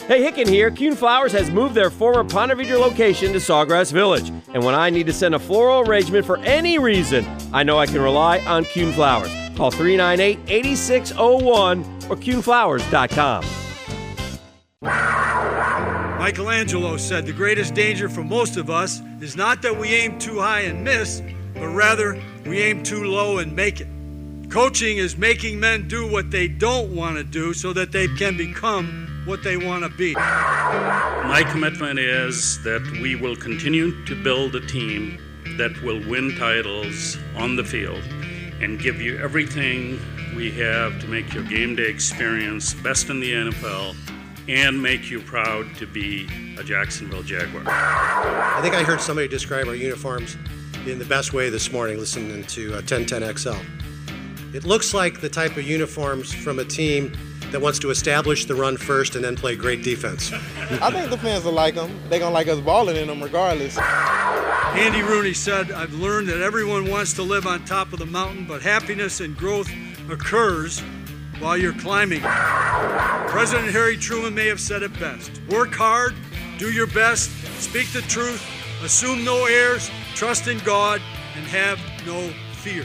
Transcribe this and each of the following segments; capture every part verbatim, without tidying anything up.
Hey, Hicken here. Kuhn Flowers has moved their former Ponte Vedra location to Sawgrass Village. And when I need to send a floral arrangement for any reason, I know I can rely on Kuhn Flowers. Call three nine eight, eight six zero one or kuhn flowers dot com. Michelangelo said the greatest danger for most of us is not that we aim too high and miss, but rather we aim too low and make it. Coaching is making men do what they don't want to do so that they can become what they want to be. My commitment is that we will continue to build a team that will win titles on the field and give you everything we have to make your game day experience best in the N F L and make you proud to be a Jacksonville Jaguar. I think I heard somebody describe our uniforms in the best way this morning listening to uh, ten ten X L. It looks like the type of uniforms from a team that wants to establish the run first and then play great defense. I think the fans will like them. They're going to like us balling in them regardless. Andy Rooney said, I've learned that everyone wants to live on top of the mountain, but happiness and growth occurs while you're climbing. President Harry Truman may have said it best. Work hard, do your best, speak the truth, assume no heirs, trust in God, and have no fear.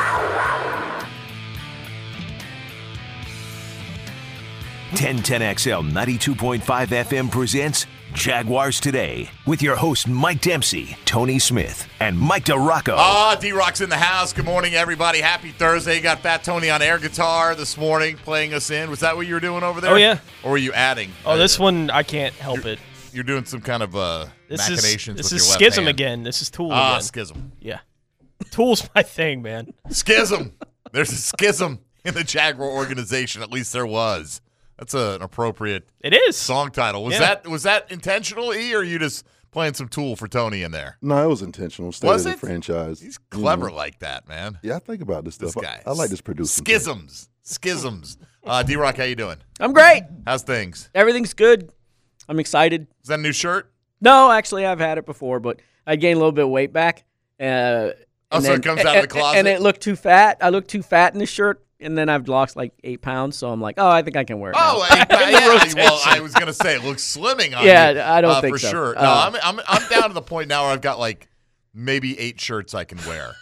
ten ten X L ninety-two point five F M presents Jaguars Today with your host Mike Dempsey, Tony Smith, and Mike DeRocco. Ah, D-Rock's in the house. Good morning, everybody. Happy Thursday. You got Fat Tony on air guitar this morning playing us in. Was that what you were doing over there? Oh, yeah. Or were you adding? Oh, this one, I can't help you're, it. You're doing some kind of uh, this machinations is, this with is your left Schism hand. again. This is Tool Ah, again. Schism. Yeah. Tool's my thing, man. Schism. There's a schism in the Jaguar organization. At least there was. That's a, an appropriate it is. song title. Was yeah. that was that intentional, E, or are you just playing some Tool for Tony in there? No, it was intentional. Stay Was in it? the franchise. He's clever mm-hmm. like that, man. Yeah, I think about this stuff. This guy. I, I like this producing. Schisms. Schisms. Uh, D-Rock, how you doing? I'm great. How's things? Everything's good. I'm excited. Is that a new shirt? No, actually, I've had it before, but I gained a little bit of weight back. Uh, oh, so then, it comes out of the closet? And it looked too fat. I looked too fat in the shirt. And then I've lost like eight pounds, so I'm like, oh, I think I can wear it. Oh, now. eight pounds. Yeah, well, I was gonna say it looks slimming on yeah, you. Yeah, I don't uh, think for so. sure. No, uh, I'm, I'm I'm down to the point now where I've got like maybe eight shirts I can wear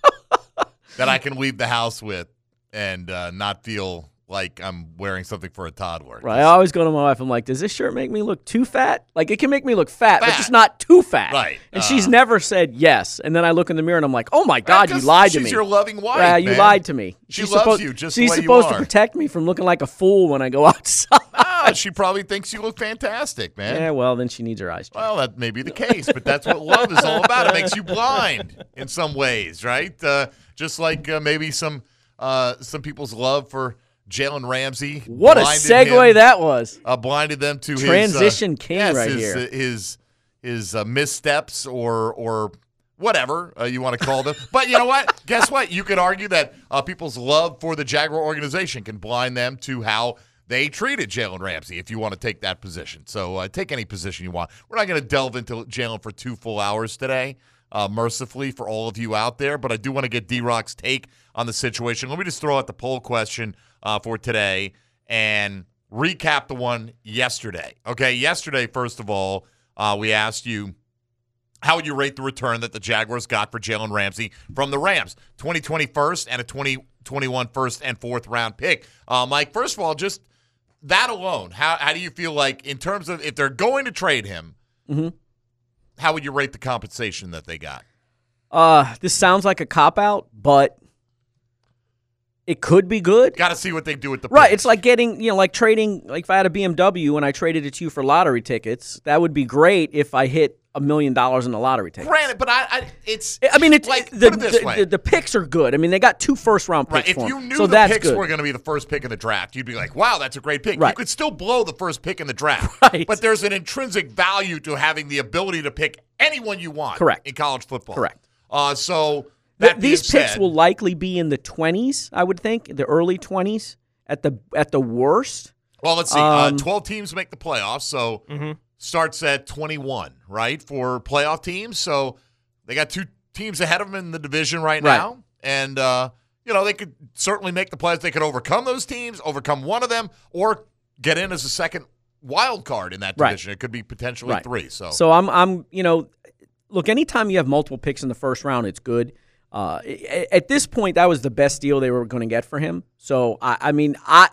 that I can leave the house with and uh, not feel like I'm wearing something for a toddler. Right. I always go to my wife. I'm like, does this shirt make me look too fat? Like, it can make me look fat, fat. but just not too fat. Right. And uh, she's never said yes. And then I look in the mirror and I'm like, oh my God, you lied to me. She's your loving wife. Yeah, you man. lied to me. She she's loves supposed, you just She's the way supposed you to are. protect me from looking like a fool when I go outside. Ah, she probably thinks you look fantastic, man. Yeah, well, then she needs her eyes checked. Well, that may be the case, but that's what love is all about. It makes you blind in some ways, right? Uh, just like uh, maybe some uh, some people's love for Jalen Ramsey. What a segue him, that was. Uh, blinded them to transition his, uh, king yes, right his, here. Uh, his his uh, missteps or or whatever uh, you want to call them. But you know what? Guess what? You could argue that uh, people's love for the Jaguar organization can blind them to how they treated Jalen Ramsey, if you want to take that position. So uh, take any position you want. We're not going to delve into Jalen for two full hours today, uh, mercifully for all of you out there, but I do want to get D-Rock's take on the situation. Let me just throw out the poll question uh, for today and recap the one yesterday. Okay, yesterday, first of all, uh, we asked you, how would you rate the return that the Jaguars got for Jalen Ramsey from the Rams? twenty twenty first and a twenty twenty-one first and fourth round pick. Uh, Mike, first of all, just that alone, how how do you feel like in terms of if they're going to trade him, mm-hmm. how would you rate the compensation that they got? Uh, this sounds like a cop-out, but it could be good. Got to see what they do with the Right, picks. it's like getting, you know, like trading, like if I had a B M W and I traded it to you for lottery tickets, that would be great if I hit a million dollars in the lottery tickets. Granted, but I, I it's I mean, it's like the, put it this the, way. the, the picks are good. I mean, they got two first round picks Right, if for you him, knew so the that's picks good. were going to be the first pick in the draft, you'd be like, wow, that's a great pick. Right. You could still blow the first pick in the draft. Right. But there's an intrinsic value to having the ability to pick anyone you want Correct. in college football. Correct. Uh, so Th- that these being picks said, will likely be in the twenties, I would think, the early twenties at the at the worst. Well, let's see. Um, uh, twelve teams make the playoffs, so mm-hmm. starts at twenty-one, right, for playoff teams. So they got two teams ahead of them in the division right, Right. now. And, uh, you know, they could certainly make the playoffs. They could overcome those teams, overcome one of them, or get in as a second wild card in that Right. division. It could be potentially Right. three. So, So I'm, I'm, you know, look, anytime you have multiple picks in the first round, it's good. Uh, at this point, that was the best deal they were going to get for him. So, I, I mean, I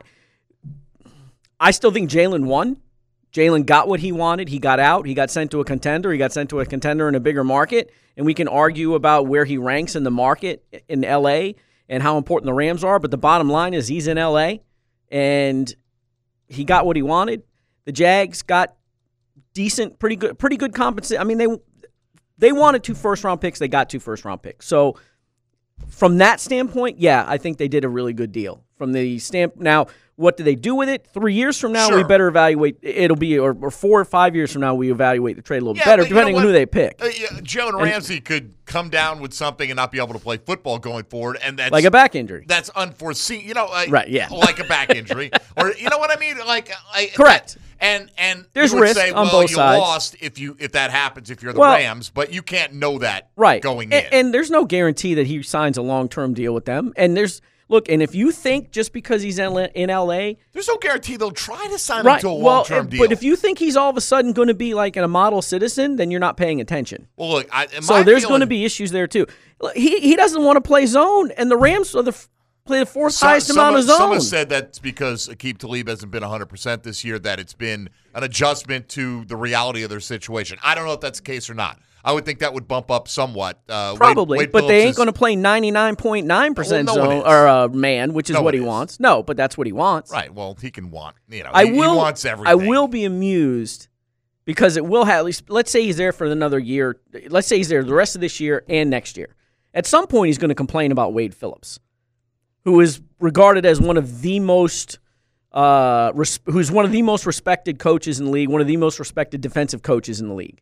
I still think Jalen won. Jalen got what he wanted. He got out. He got sent to a contender. He got sent to a contender in a bigger market. And we can argue about where he ranks in the market in L A and how important the Rams are. But the bottom line is he's in L A, and he got what he wanted. The Jags got decent, pretty good, pretty good compensation. I mean, they they wanted two first-round picks. They got two first-round picks. So, from that standpoint, yeah, I think they did a really good deal. From the stamp, now, what do they do with it? Three years from now, Sure. we better evaluate. It'll be, or, or four or five years from now, we evaluate the trade a little Yeah, better, but you know depending on what? who they pick. Uh, yeah, Jalen Ramsey could come down with something and not be able to play football going forward, and that's Like a back injury. That's unforeseen. You know, like, Right, yeah. like a back injury, or you know what I mean? Like, I, Correct. And and There's you would risk say, on well, both you sides. lost if you if that happens if you're the Well- Rams, but you can't know that Right. going and, in. And there's no guarantee that he signs a long-term deal with them. And there's, look, and if you think just because he's in in L A, There's no guarantee they'll try to sign him right? to a Well, long-term uh, deal. but if you think he's all of a sudden going to be like a model citizen, then you're not paying attention. well, look, I, in So my there's feeling- going to be issues there too. Look, He he doesn't want to play zone, and the Rams are the f- play the fourth Some- highest some amount of have- zone. Some have said that's because Aqib Talib hasn't been one hundred percent this year, that it's been an adjustment to the reality of their situation. I don't know if that's the case or not. I would think that would bump up somewhat. Uh, Wade- Probably, Wade but they Phillips ain't is- going to play ninety-nine point nine percent Well, no one zone is. or uh, man, which is No what one he is. wants. No, but that's what he wants. Right, well, he can want, you know, I he, will. he wants everything. I will be amused because it will have at least. Let's say he's there for another year. Let's say he's there the rest of this year and next year. At some point, he's going to complain about Wade Phillips, who is regarded as one of the most, uh, res- who's one of the most respected coaches in the league, one of the most respected defensive coaches in the league.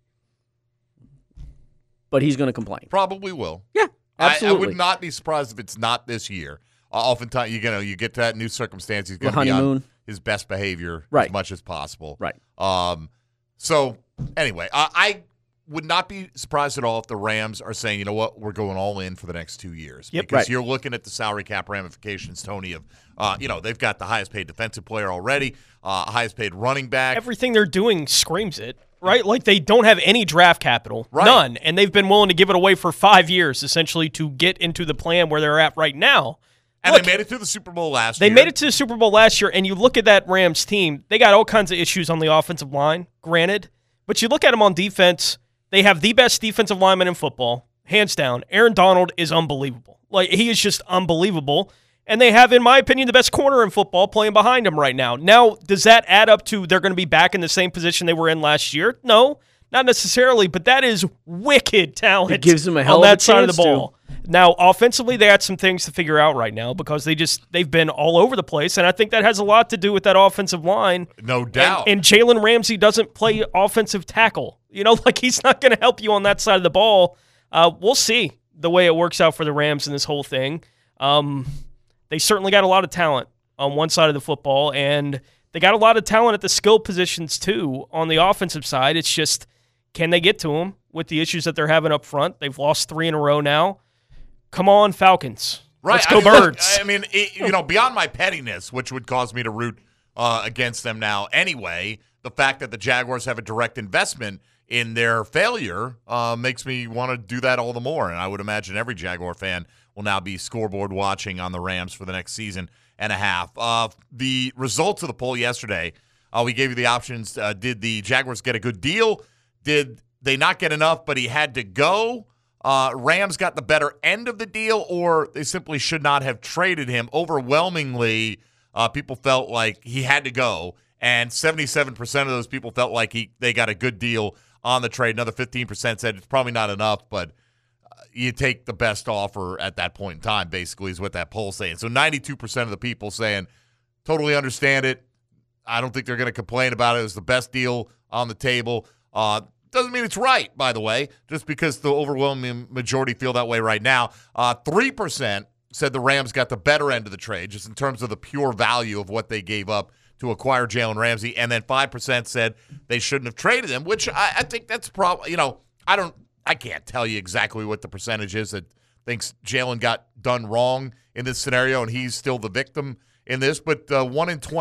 But he's going to complain. Probably will. Yeah, absolutely. I, I would not be surprised if it's not this year. Uh, oftentimes, you know, you get to that new circumstance, he's going The to be on honeymoon. his best behavior Right. as much as possible. Right. Um. So anyway, I, I would not be surprised at all if the Rams are saying, you know what, we're going all in for the next two years. Yep. Because Right. you're looking at the salary cap ramifications, Tony, of, uh, you know, they've got the highest paid defensive player already, uh, highest paid running back. Everything they're doing screams it, right? Like they don't have any draft capital, Right. none, and they've been willing to give it away for five years, essentially, to get into the plan where they're at right now. and Look, they made it to the Super Bowl last They year. made it to the Super Bowl last year, and you look at that Rams team, they got all kinds of issues on the offensive line, granted. But you look at them on defense, they have the best defensive lineman in football, hands down. Aaron Donald is unbelievable. Like, he is just unbelievable. And they have, in my opinion, the best corner in football playing behind him right now. Now, does that add up to they're going to be back in the same position they were in last year? No, not necessarily, but that is wicked talent. It gives them a hell on of a that side of the chance to. ball. Now, offensively, they got some things to figure out right now because they just they've been all over the place, and I think that has a lot to do with that offensive line. No doubt. And, and Jalen Ramsey doesn't play offensive tackle. You know, like he's not going to help you on that side of the ball. Uh, we'll see the way it works out for the Rams in this whole thing. Um, they certainly got a lot of talent on one side of the football, and they got a lot of talent at the skill positions too on the offensive side. It's just, can they get to them with the issues that they're having up front? They've lost three in a row now. Come on, Falcons. Right. Let's go, I mean, look, Birds. I mean, it, you know, beyond my pettiness, which would cause me to root uh, against them now anyway, the fact that the Jaguars have a direct investment in their failure uh, makes me want to do that all the more. And I would imagine every Jaguar fan will now be scoreboard watching on the Rams for the next season and a half. Uh, the results of the poll yesterday, uh, we gave you the options. Uh, did the Jaguars get a good deal? Did they not get enough, but he had to go? Uh, Rams got the better end of the deal, or they simply should not have traded him. Overwhelmingly, uh, people felt like he had to go, and seventy-seven percent of those people felt like he they got a good deal on the trade. Another fifteen percent said it's probably not enough, but uh, you take the best offer at that point in time, basically, is what that poll's saying. So ninety-two percent of the people saying, totally understand it. I don't think they're going to complain about it. It was the best deal on the table. Uh, doesn't mean it's right, by the way, just because the overwhelming majority feel that way right now. Uh, three percent said the Rams got the better end of the trade, just in terms of the pure value of what they gave up to acquire Jalen Ramsey. And then five percent said they shouldn't have traded him, which I, I think that's probably, you know, I don't, I can't tell you exactly what the percentage is that thinks Jalen got done wrong in this scenario and he's still the victim in this. But uh, one in twenty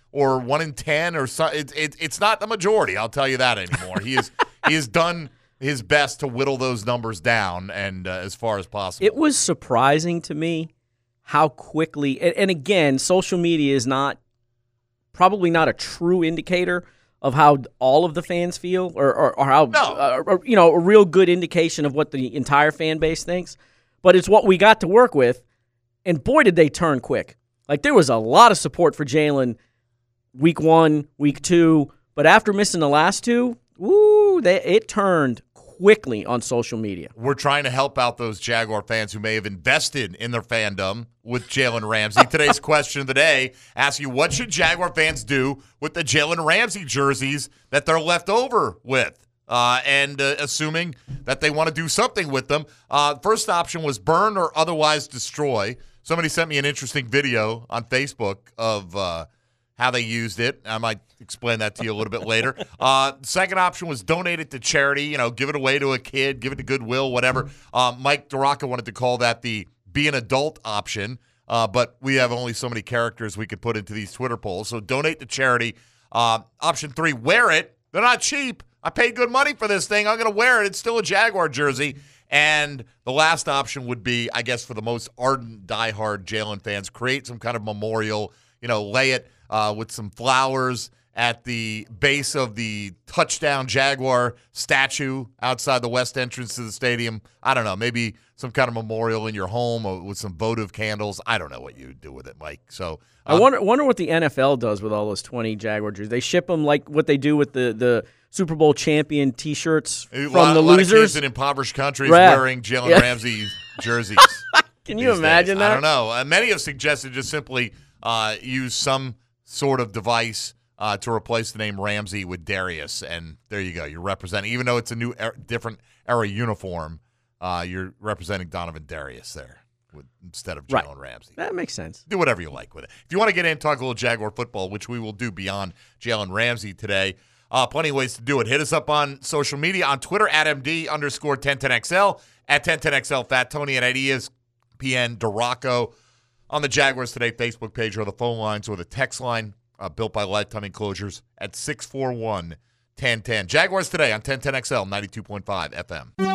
or one in ten or so. It, it, it's not the majority. I'll tell you that anymore. He is he has done his best to whittle those numbers down and uh, as far as possible. It was surprising to me how quickly, and, and again, social media is not probably not a true indicator of how all of the fans feel, or, or, or how, no. uh, or, you know, a real good indication of what the entire fan base thinks. But it's what we got to work with, and boy, did they turn quick. Like, there was a lot of support for Jalen week one, week two, but after missing the last two, woo, they, it turned quickly on social media. We're trying to help out those Jaguar fans who may have invested in their fandom with Jalen Ramsey. Today's question of the day asks you, what should Jaguar fans do with the Jalen Ramsey jerseys that they're left over with? Uh, and uh, assuming that they want to do something with them. Uh, first option was burn or otherwise destroy. Somebody sent me an interesting video on Facebook of uh, how they used it. I might explain that to you a little bit later. Uh, second option was donate it to charity, you know, give it away to a kid, give it to Goodwill, whatever. Uh, Mike DeRocca wanted to call that the be an adult option, uh, but we have only so many characters we could put into these Twitter polls. So donate to charity. Uh, option three, wear it. They're not cheap. I paid good money for this thing. I'm going to wear it. It's still a Jaguar jersey. And the last option would be, I guess, for the most ardent, diehard Jalen fans, create some kind of memorial, you know, lay it uh, with some flowers at the base of the touchdown Jaguar statue outside the west entrance to the stadium. I don't know, maybe some kind of memorial in your home or with some votive candles. I don't know what you would do with it, Mike. So um, I wonder wonder what the N F L does with all those twenty Jaguar jerseys. They ship them like what they do with the, the Super Bowl champion T-shirts from lot, the a lot losers. Of kids in impoverished countries right. wearing Jalen yeah. Ramsey jerseys. Can you imagine days. that? I don't know. Uh, many have suggested just simply uh, use some sort of device Uh, to replace the name Ramsey with Darius, and there you go. You're representing, even though it's a new, er, different era uniform, uh, you're representing Donovan Darius there with, instead of Jalen right. Ramsey. That makes sense. Do whatever you like with it. If you want to get in and talk a little Jaguar football, which we will do beyond Jalen Ramsey today, uh, plenty of ways to do it. Hit us up on social media, on Twitter, at M D underscore ten ten X L, at ten ten X L, Fat Tony, and at E S P N DeRocco. On the Jaguars Today Facebook page or the phone lines or the text line, Uh, built by Lifetime Enclosures at six four one, one oh one oh. Jaguars Today on ten ten X L, ninety-two point five F M. I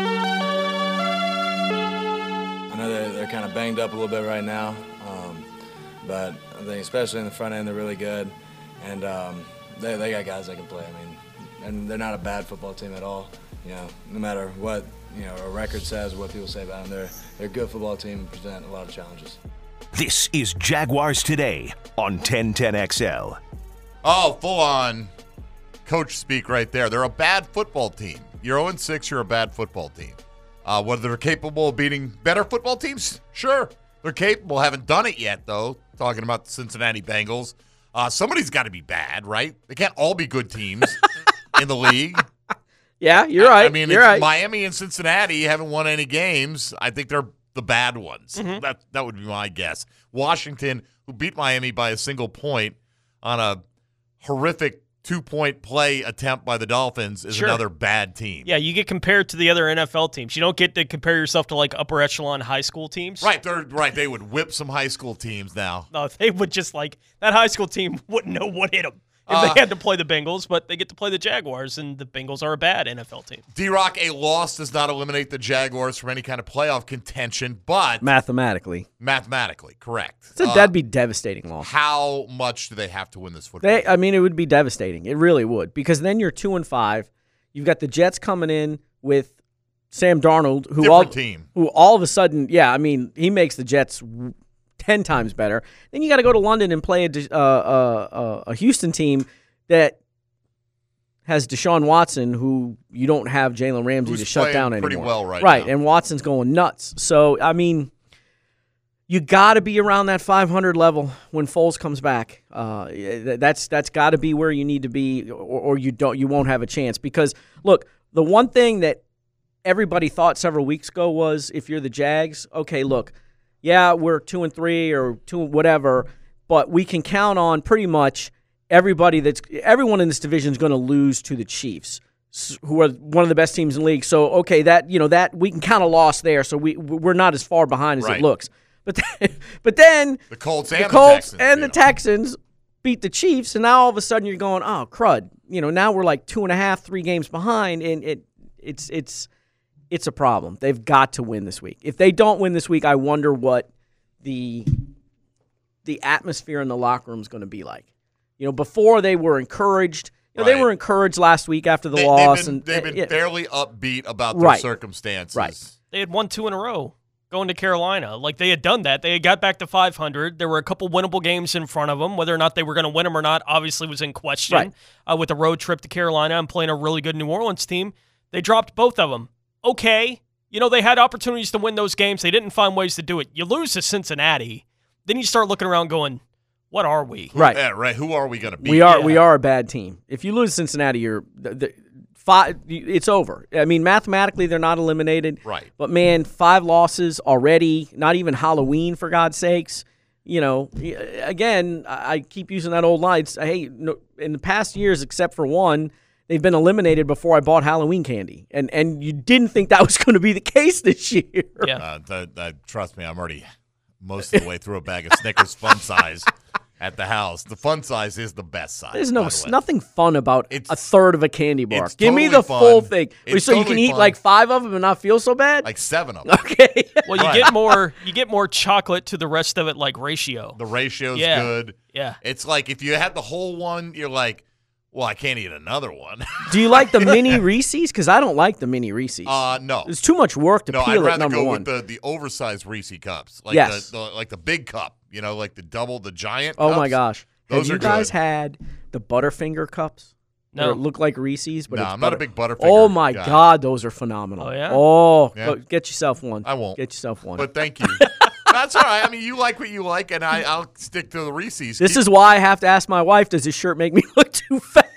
know they're, they're kind of banged up a little bit right now, um, but I think especially in the front end they're really good, and um, they, they got guys that can play. I mean, and they're not a bad football team at all. You know, no matter what you know a record says, what people say about them, they're they're a good football team and present a lot of challenges. This is Jaguars Today on ten ten X L. Oh, full-on coach speak right there. They're a bad football team. You're oh and six, you're a bad football team. Uh, whether they're capable of beating better football teams? Sure. They're capable. Haven't done it yet, though, talking about the Cincinnati Bengals. Uh, somebody's got to be bad, right? They can't all be good teams in the league. Yeah, you're right. I mean, you're it's right. Miami and Cincinnati haven't won any games. I think they're the bad ones. Mm-hmm. That that would be my guess. Washington, who beat Miami by a single point on a horrific two-point play attempt by the Dolphins, is Sure. another bad team. Yeah, you get compared to the other N F L teams. You don't get to compare yourself to like upper echelon high school teams. Right, they're right. They would whip some high school teams now. No, they would just like that high school team wouldn't know what hit them if Uh, they had to play the Bengals, but they get to play the Jaguars, and the Bengals are a bad N F L team. D-Rock, a loss does not eliminate the Jaguars from any kind of playoff contention, but Mathematically. mathematically, correct. It's a, Uh, that'd be devastating loss. how much do they have to win this football They, game? I mean, it would be devastating. It really would, because then you're two and five. You've got the Jets coming in with Sam Darnold, who Different all team. who all of a sudden, yeah, I mean, he makes the Jets ten times better. Then you got to go to London and play a, uh, uh, a Houston team that has Deshaun Watson, who you don't have Jalen Ramsey Who's to shut playing down anymore. pretty well right right, now. and Watson's going nuts. So I mean, you got to be around that five hundred level when Foles comes back. Uh, that's that's got to be where you need to be, or, or you don't you won't have a chance. Because look, the one thing that everybody thought several weeks ago was, if you're the Jags, okay, look, yeah, we're two and three or two whatever, but we can count on pretty much everybody that's everyone in this division is going to lose to the Chiefs, who are one of the best teams in the league. So okay, that you know that we can count a loss there. So we we're not as far behind as Right. it looks. But then, but then The Colts the and the Colts Texans, and you the know. Texans beat the Chiefs, and now all of a sudden you're going, oh, crud. You know, now we're like two and a half, three games behind, and it it's it's it's a problem. They've got to win this week. If they don't win this week, I wonder what the the atmosphere in the locker room is going to be like. You know, before they were encouraged. You know, right. They were encouraged last week after the they, loss. They've been, and they've been yeah. fairly upbeat about their right. circumstances. Right. They had won two in a row going to Carolina. Like, they had done that. They had got back to five hundred. There were a couple winnable games in front of them. Whether or not they were going to win them or not obviously was in question. Right. Uh, with a road trip to Carolina and playing a really good New Orleans team, they dropped both of them. Okay. You know, they had opportunities to win those games. They didn't find ways to do it. You lose to Cincinnati, then you start looking around going, what are we? Right. Yeah, right. Who are we going to be? We are Yeah. we are a bad team. If you lose Cincinnati, you're the, the, five. It's over. I mean, mathematically, they're not eliminated. Right. But man, five losses already. Not even Halloween, for God's sakes. You know, again, I keep using that old line. It's, hey, no, in the past years, except for one, they've been eliminated before I bought Halloween candy, and and you didn't think that was going to be the case this year. Yeah. Uh, th- th- trust me, I'm already most of the way through a bag of Snickers fun size. At the house, the fun size is the best size. There's no by the way. nothing fun about It's- a third of a candy bar. it's Give me totally the full fun. thing, It's so you totally can eat fun. like five of them and not feel so bad. like seven of them. Okay. Well, you Right. get more you get more chocolate to the rest of it, like ratio. The ratio's Yeah. good. Yeah. It's like if you had the whole one, you're like, well, I can't eat another one. Do you like the mini Reese's? Because I don't like the mini Reese's. uh, no. It's too much work to No, I'd peel it. rather Number go one. with the, the oversized Reese cups. Like Yes. the, the like the big cup, you know, like the double, the giant oh cups. my gosh! Those Have you are guys good. had the Butterfinger cups? No. That look like Reese's, but No, it's I'm not a butter- big Butterfinger Oh my guy. God, those are phenomenal. Oh, yeah? Oh, Yeah. go- get yourself one. I won't. Get yourself one. But thank you. That's all right. I mean, you like what you like, and I, I'll stick to the Reese's. this is why I have to ask my wife: does this shirt make me look too fat?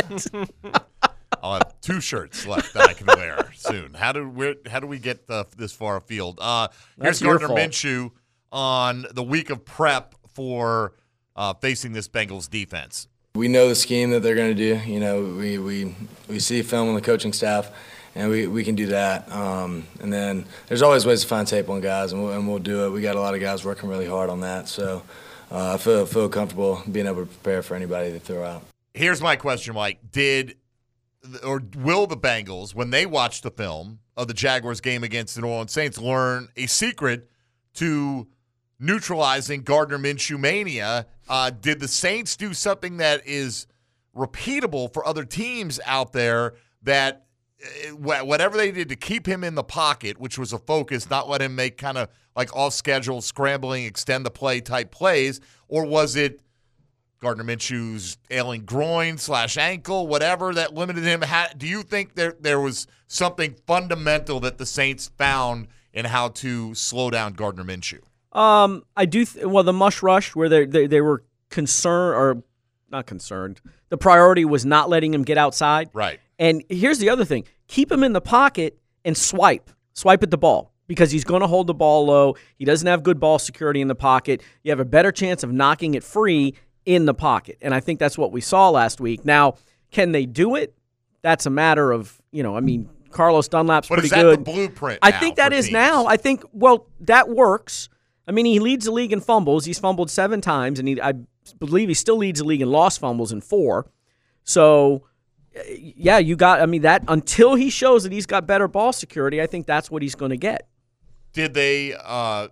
I'll have two shirts left that I can wear soon. How do where, how do we get the, this far afield? Uh, here's That's your Gardner fault. Minshew on the week of prep for uh, facing this Bengals defense. We know the scheme that they're going to do. You know, we, we, we see film on the coaching staff, and we, we can do that. Um, and then there's always ways to find tape on guys, and we'll, and we'll do it. We got a lot of guys working really hard on that. So uh, I feel, feel comfortable being able to prepare for anybody to throw out. Here's my question, Mike. Did or will the Bengals, when they watch the film of the Jaguars game against the New Orleans Saints, learn a secret to neutralizing Gardner Minshew mania? Uh, did the Saints do something that is repeatable for other teams out there, that uh, whatever they did to keep him in the pocket, which was a focus, not let him make kind of like off-schedule, scrambling, extend the play type plays, or was it Gardner Minshew's ailing groin slash ankle, whatever, that limited him? How, do you think there there was something fundamental that the Saints found in how to slow down Gardner Minshew? Um, I do. Th- well, the mush rush, where they, they they were concerned or not concerned. The priority was not letting him get outside. Right. And here's the other thing: keep him in the pocket and swipe, swipe at the ball, because he's going to hold the ball low. He doesn't have good ball security in the pocket. You have a better chance of knocking it free in the pocket, and I think that's what we saw last week. Now, can they do it? That's a matter of, you know, I mean, Carlos Dunlap's But pretty is that good. the blueprint I now think that for is teams? now. I think, well, that works. I mean, he leads the league in fumbles. He's fumbled seven times, and he, I believe he still leads the league in lost fumbles in four. So, yeah, you got, I mean, that until he shows that he's got better ball security, I think that's what he's going to get. Did they uh,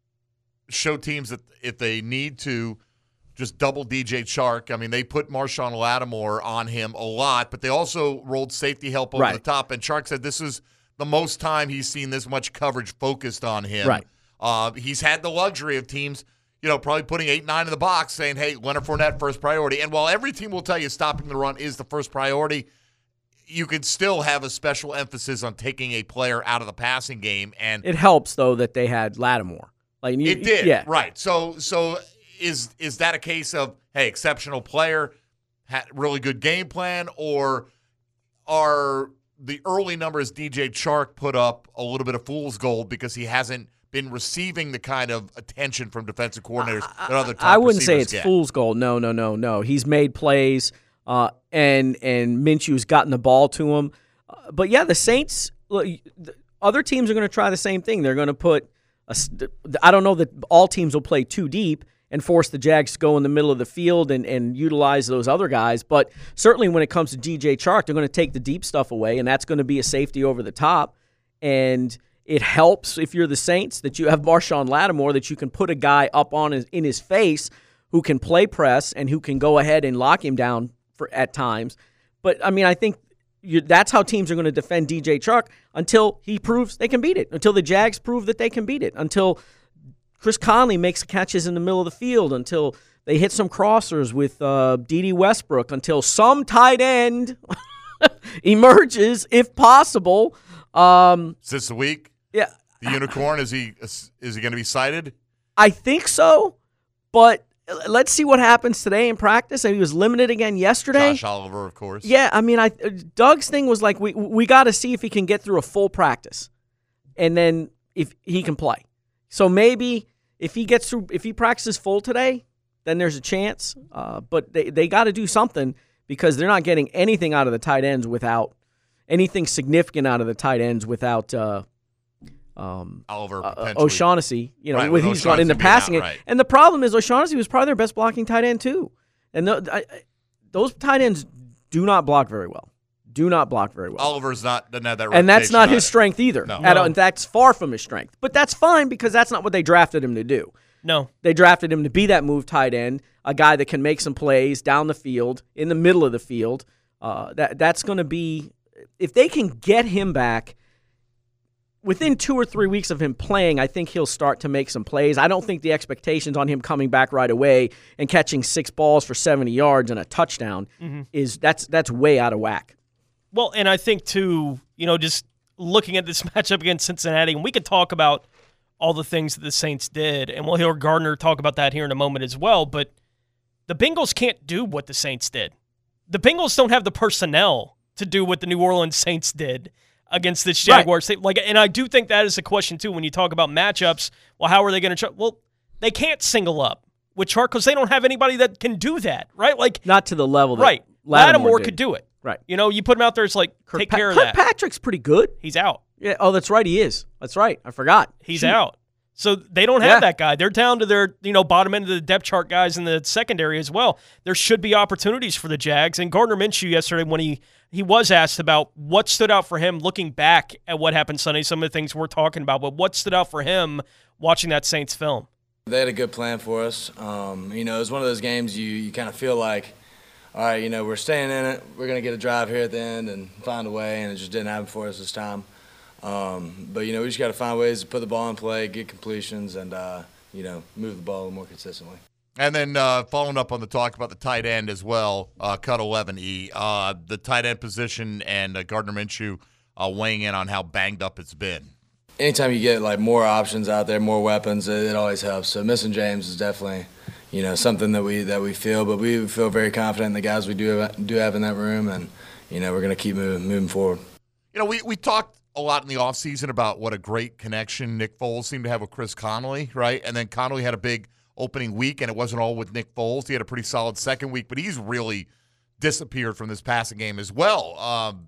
show teams that if they need to just double D J Chark? I mean, they put Marshawn Lattimore on him a lot, but they also rolled safety help over Right. the top. And Chark said this is the most time he's seen this much coverage focused on him. Right. Uh, he's had the luxury of teams, you know, probably putting eight, nine in the box, saying, hey, Leonard Fournette, first priority. And while every team will tell you stopping the run is the first priority, you can still have a special emphasis on taking a player out of the passing game. And It helps, though, that they had Lattimore. Like you, it did, yeah. right. So so is is that a case of, hey, exceptional player, had really good game plan, or are the early numbers D J Chark put up a little bit of fool's gold because he hasn't been receiving the kind of attention from defensive coordinators that other top I wouldn't say receivers it's get? fool's gold. No, no, no, no. He's made plays, uh, and and Minshew's gotten the ball to him. Uh, but yeah, the Saints. Look, the other teams are going to try the same thing. They're going to put. A, I don't know that all teams will play too deep, and force the Jags to go in the middle of the field and, and utilize those other guys. But certainly when it comes to D J Chark, they're going to take the deep stuff away, and that's going to be a safety over the top. And it helps if you're the Saints that you have Marshawn Lattimore, that you can put a guy up on his, in his face who can play press and who can go ahead and lock him down for at times. But, I mean, I think you, that's how teams are going to defend D J Chark until he proves they can beat it, until the Jags prove that they can beat it, until Chris Conley makes catches in the middle of the field, until they hit some crossers with uh, D D Westbrook, until some tight end emerges, if possible. Um, Is this the week? Yeah. The unicorn, is he is he going to be cited? I think so, but let's see what happens today in practice. And he was limited again yesterday. Josh Oliver, of course. Yeah, I mean, I Doug's thing was like, we we got to see if he can get through a full practice, and then if he can play. So maybe if he gets through, if he practices full today, then there's a chance. Uh, but they, they got to do something because they're not getting anything out of the tight ends without anything significant out of the tight ends without uh, um, Oliver, uh, O'Shaughnessy, you know, right, with with he's gone in the passing out, game. right. And the problem is O'Shaughnessy was probably their best blocking tight end too. And the, I, those tight ends do not block very well. Do not block very well. Oliver's not doesn't have that and that's not his either. strength either. No. At, No. and that's far from his strength. But that's fine because that's not what they drafted him to do. No. They drafted him to be that move tight end, a guy that can make some plays down the field, in the middle of the field. Uh, that that's going to be, if they can get him back within two or three weeks of him playing, I think he'll start to make some plays. I don't think the expectations on him coming back right away and catching six balls for seventy yards and a touchdown Mhm. is that's that's way out of whack. Well, and I think, too, you know, just looking at this matchup against Cincinnati, and we could talk about all the things that the Saints did, and we'll hear Gardner talk about that here in a moment as well, but the Bengals can't do what the Saints did. The Bengals don't have the personnel to do what the New Orleans Saints did against this Jaguars team. Like, and I do think that is a question, too, when you talk about matchups. Well, how are they going to try? Well, they can't single up with Chark because they don't have anybody that can do that, right? Like, not to the level that right. Lattimore, Lattimore did. could do it. Right. You know, you put him out there, it's like, take care of that. Kirkpatrick's pretty good. He's out. Yeah. Oh, that's right. He is. That's right. I forgot. He's Shoot. out. So they don't have Yeah. that guy. They're down to their, you know, bottom end of the depth chart guys in the secondary as well. There should be opportunities for the Jags. And Gardner Minshew yesterday, when he, he was asked about what stood out for him looking back at what happened Sunday, some of the things we're talking about, but what stood out for him watching that Saints film? They had a good plan for us. Um, you know, it was one of those games you, you kind of feel like, all right, you know, we're staying in it. We're going to get a drive here at the end and find a way, and it just didn't happen for us this time. Um, but, you know, we just got to find ways to put the ball in play, get completions, and, uh, you know, move the ball a little more consistently. And then uh, following up on the talk about the tight end as well, uh, Cut eleven E, uh, the tight end position and uh, Gardner Minshew uh, weighing in on how banged up it's been. Anytime you get, like, more options out there, more weapons, it, it always helps. So missing James is definitely, you know, something that we that we feel, but we feel very confident in the guys we do have, do have in that room, and, you know, we're going to keep moving, moving forward. You know, we, we talked a lot in the offseason about what a great connection Nick Foles seemed to have with Chris Connolly, right? And then Connolly had a big opening week, and it wasn't all with Nick Foles. He had a pretty solid second week, but he's really disappeared from this passing game as well. Um,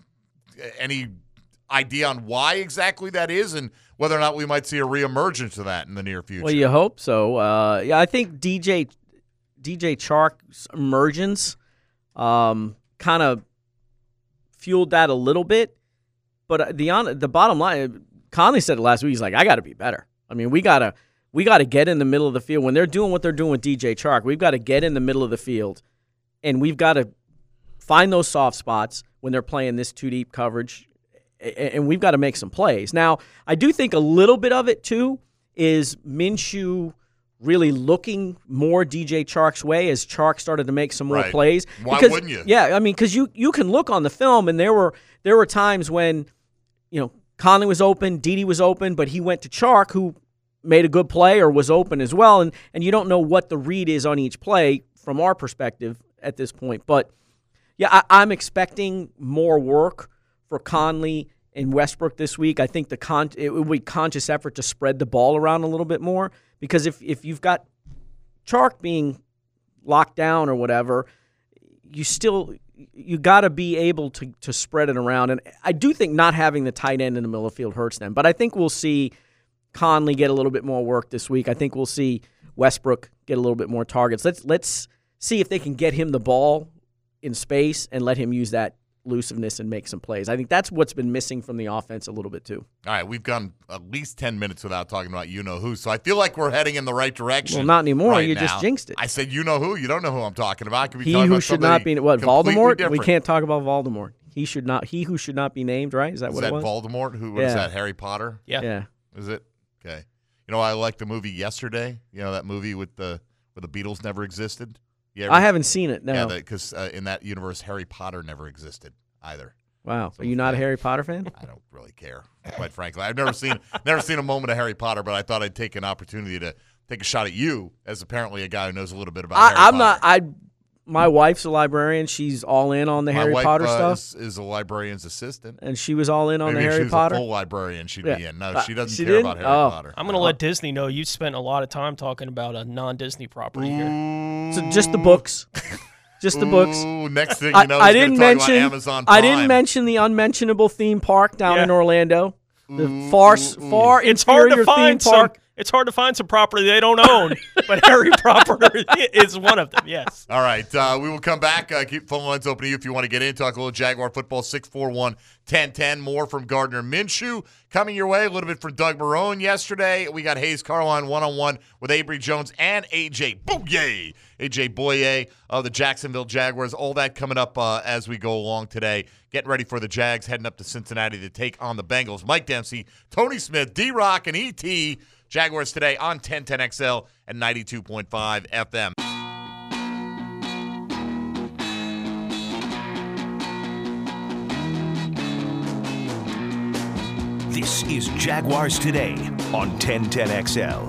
any idea on why exactly that is and whether or not we might see a reemergence of that in the near future? Well, you hope so. Uh, yeah, I think D J D J Chark's emergence um, kind of fueled that a little bit. But the on the bottom line, Conley said it last week. He's like, I got to be better. I mean, we gotta we gotta get in the middle of the field when they're doing what they're doing with D J Chark. We've got to get in the middle of the field, and we've got to find those soft spots when they're playing this two deep coverage, and we've got to make some plays. Now, I do think a little bit of it too is Minshew really looking more D J Chark's way as Chark started to make some more Right. plays. Why Because- wouldn't you? Yeah, I mean, because you you can look on the film, and there were there were times when, you know, Conley was open, Dede was open, but he went to Chark, who made a good play or was open as well, and and you don't know what the read is on each play from our perspective at this point. But yeah, I, I'm expecting more work for Conley and Westbrook this week. I think the con it would be conscious effort to spread the ball around a little bit more, because if if you've got Chark being locked down or whatever, you still you got to be able to to spread it around. And I do think not having the tight end in the middle of the field hurts them. But I think we'll see Conley get a little bit more work this week. I think we'll see Westbrook get a little bit more targets. Let's let's see if they can get him the ball in space and let him use that elusiveness and make some plays. I think that's what's been missing from the offense a little bit too. All right, we've gone at least ten minutes without talking about you-know-who, so I feel like we're heading in the right direction. Well, not anymore. Right You now. just jinxed it. I said you-know-who. You don't know who I'm talking about. I could be He talking who about should not be somebody what completely Voldemort. different. We can't talk about Voldemort. He should not. He who should not be named. Right? Is that Is what that it was? Voldemort? Who? What is Yeah. that? Harry Potter? Yeah. Yeah. Is it? Okay. You know, I like the movie Yesterday. You know that movie with the where the Beatles never existed. Yeah. I haven't seen it. No. Yeah, because uh, in that universe, Harry Potter never existed either. Wow. Are you not a Harry Potter fan? I don't really care, quite frankly. I've never seen never seen a moment of Harry Potter, but I thought I'd take an opportunity to take a shot at you as apparently a guy who knows a little bit about I, Harry I'm Potter. not. I. My wife's a librarian. She's all in on the My Harry wife, Potter uh, stuff, Is, is a librarian's assistant. and she was all in on Maybe the if Harry she was Potter. a full librarian, she'd Yeah. be in. No, Uh, she doesn't she care didn't? about Harry Oh. Potter. I'm going to let Disney know you spent a lot of time talking about a non-Disney property here. So just the books, just the books. Ooh, next thing I, you know, I he's didn't gonna talk mention. about Amazon I didn't Prime. mention the unmentionable theme park down Yeah. in Orlando. The far, far It's hard inferior to find theme park. some. It's hard to find some property they don't own, but Harry Potter is one of them. Yes. All right, uh, we will come back. Uh, keep phone lines open to you if you want to get in. Talk a little Jaguar football, six four one, one zero one zero. More from Gardner Minshew coming your way. A little bit from Doug Marrone yesterday. We got Hayes Carline one-on-one with Avery Jones and A J Boye. A J Boye of the Jacksonville Jaguars. All that coming up uh, as we go along today. Getting ready for the Jags, heading up to Cincinnati to take on the Bengals. Mike Dempsey, Tony Smith, D-Rock, and E T Jaguars today on ten ten X L and ninety-two point five F M. This is Jaguars Today on ten ten X L.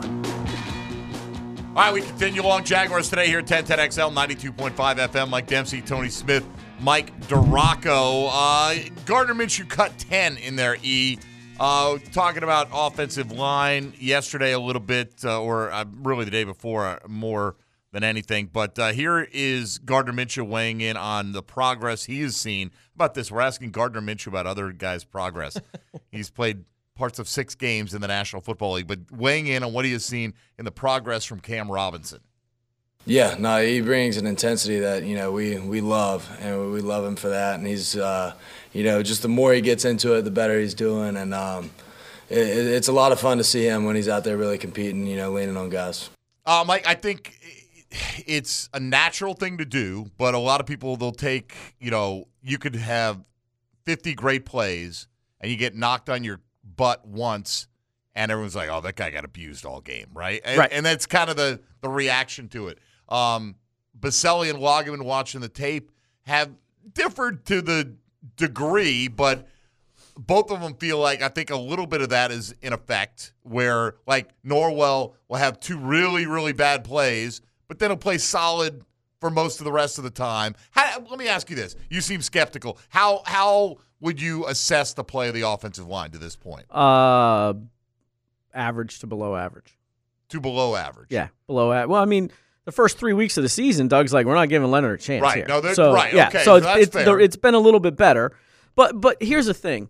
All right, we continue along Jaguars today here at ten ten X L, ninety-two point five F M. Mike Dempsey, Tony Smith, Mike DeRocco. Uh, Gardner Minshew cut ten in their E. Uh, talking about offensive line yesterday a little bit, uh, or uh, really the day before uh, more than anything. But uh, here is Gardner Minshew weighing in on the progress he has seen. How about this? We're asking Gardner Minshew about other guys' progress. He's played parts of six games in the National Football League, but weighing in on what he has seen in the progress from Cam Robinson. Yeah, no, he brings an intensity that, you know, we, we love, and we love him for that. And he's, uh, you know, just the more he gets into it, the better he's doing. And um, it, it's a lot of fun to see him when he's out there really competing, you know, leaning on guys. Uh, Mike, I think it's a natural thing to do, but a lot of people, they'll take, you know, you could have fifty great plays, and you get knocked on your butt once, and everyone's like, oh, that guy got abused all game, right? And, Right. and that's kind of the, the reaction to it. Um, Baselli and Loggeman watching the tape have differed to the degree, but both of them feel like I think a little bit of that is in effect, where like Norwell will have two really, really bad plays, but then he'll play solid for most of the rest of the time. How, let me ask you this. You seem skeptical. How how would you assess the play of the offensive line to this point? Uh, average to below average. To below average. Yeah, below average. Well, I mean, the first three weeks of the season, Doug's like, we're not giving Leonard a chance Right. here. No, they're- so, right, Yeah, okay, so it's, that's it's, fair. it's been a little bit better. But but here's the thing.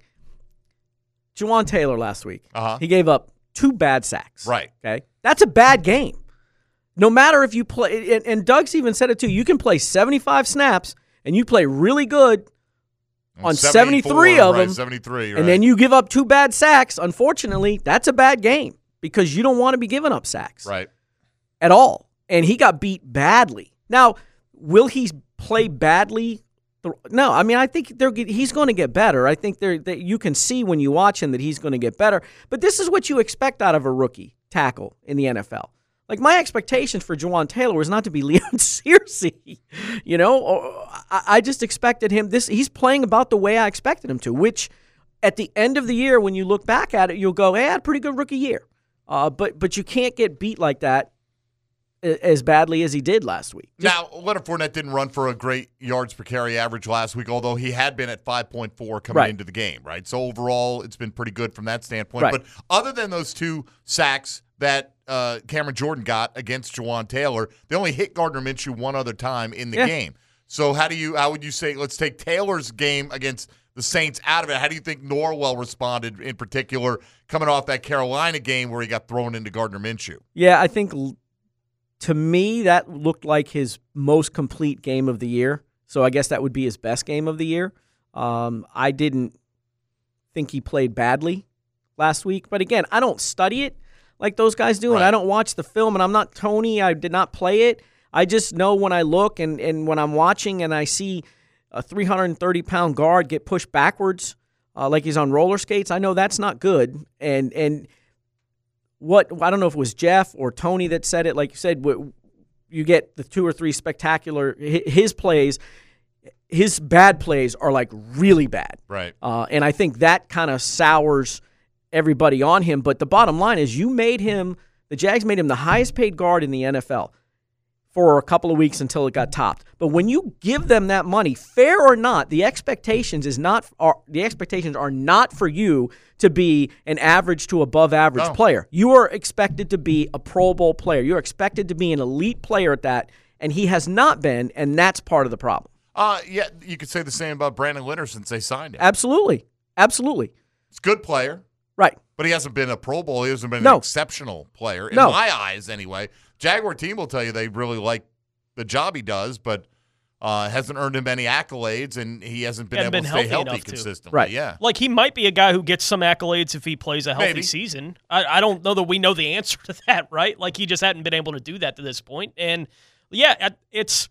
Juwan Taylor last week, Uh-huh. he gave up two bad sacks. Right. Okay? That's a bad game. No matter if you play, and, and Doug's even said it too, you can play seventy-five snaps and you play really good on seventy-three of right, them, seventy-three, right. and then you give up two bad sacks. Unfortunately, that's a bad game because you don't want to be giving up sacks Right. at all. And he got beat badly. Now, will he play badly? No, I mean, I think they're, he's going to get better. I think they're, that you can see when you watch him that he's going to get better. But this is what you expect out of a rookie tackle in the N F L. Like, my expectations for Juwan Taylor was not to be Leon Searcy. You know, I, I just expected him. This he's playing about the way I expected him to, which at the end of the year, when you look back at it, you'll go, hey, I had a pretty good rookie year. Uh, but but you can't get beat like that as badly as he did last week. Just, now, Leonard Fournette didn't run for a great yards per carry average last week, although he had been at five point four coming Right. into the game, right? So overall, it's been pretty good from that standpoint. Right. But other than those two sacks that uh, Cameron Jordan got against Juwan Taylor, they only hit Gardner Minshew one other time in the Yeah. game. So how do you, how would you say, let's take Taylor's game against the Saints out of it. How do you think Norwell responded in particular coming off that Carolina game where he got thrown into Gardner Minshew? Yeah, I think l- to me, that looked like his most complete game of the year. So I guess that would be his best game of the year. Um, I didn't think he played badly last week. But again, I don't study it like those guys do, Right. and I don't watch the film, and I'm not Tony. I did not play it. I just know when I look and, and when I'm watching and I see a three hundred thirty pound guard get pushed backwards uh, like he's on roller skates, I know that's not good. And and what I don't know if it was Jeff or Tony that said it, like you said, you get the two or three spectacular, his plays, his bad plays are like really bad. Right. Uh, and I think that kind of sours everybody on him. But the bottom line is you made him, the Jags made him the highest paid guard in the N F L for a couple of weeks until it got topped. But when you give them that money, fair or not, the expectations is not are, the expectations are not for you to be an average to above average No. player. You are expected to be a Pro Bowl player. You're expected to be an elite player at that, and he has not been, and that's part of the problem. Uh, yeah, you could say the same about Brandon Linder since they signed him. Absolutely. Absolutely. He's a good player. Right. But he hasn't been a Pro Bowl. He hasn't been No. an exceptional player, in No. my eyes anyway. Jaguar team will tell you they really like the job he does, but uh, hasn't earned him any accolades, and he hasn't been Hasn't able been to stay healthy healthy enough to. consistently. Right. Yeah. Like, he might be a guy who gets some accolades if he plays a healthy Maybe. season. I, I don't know that we know the answer to that, right? Like, he just hadn't been able to do that to this point. And, yeah, it's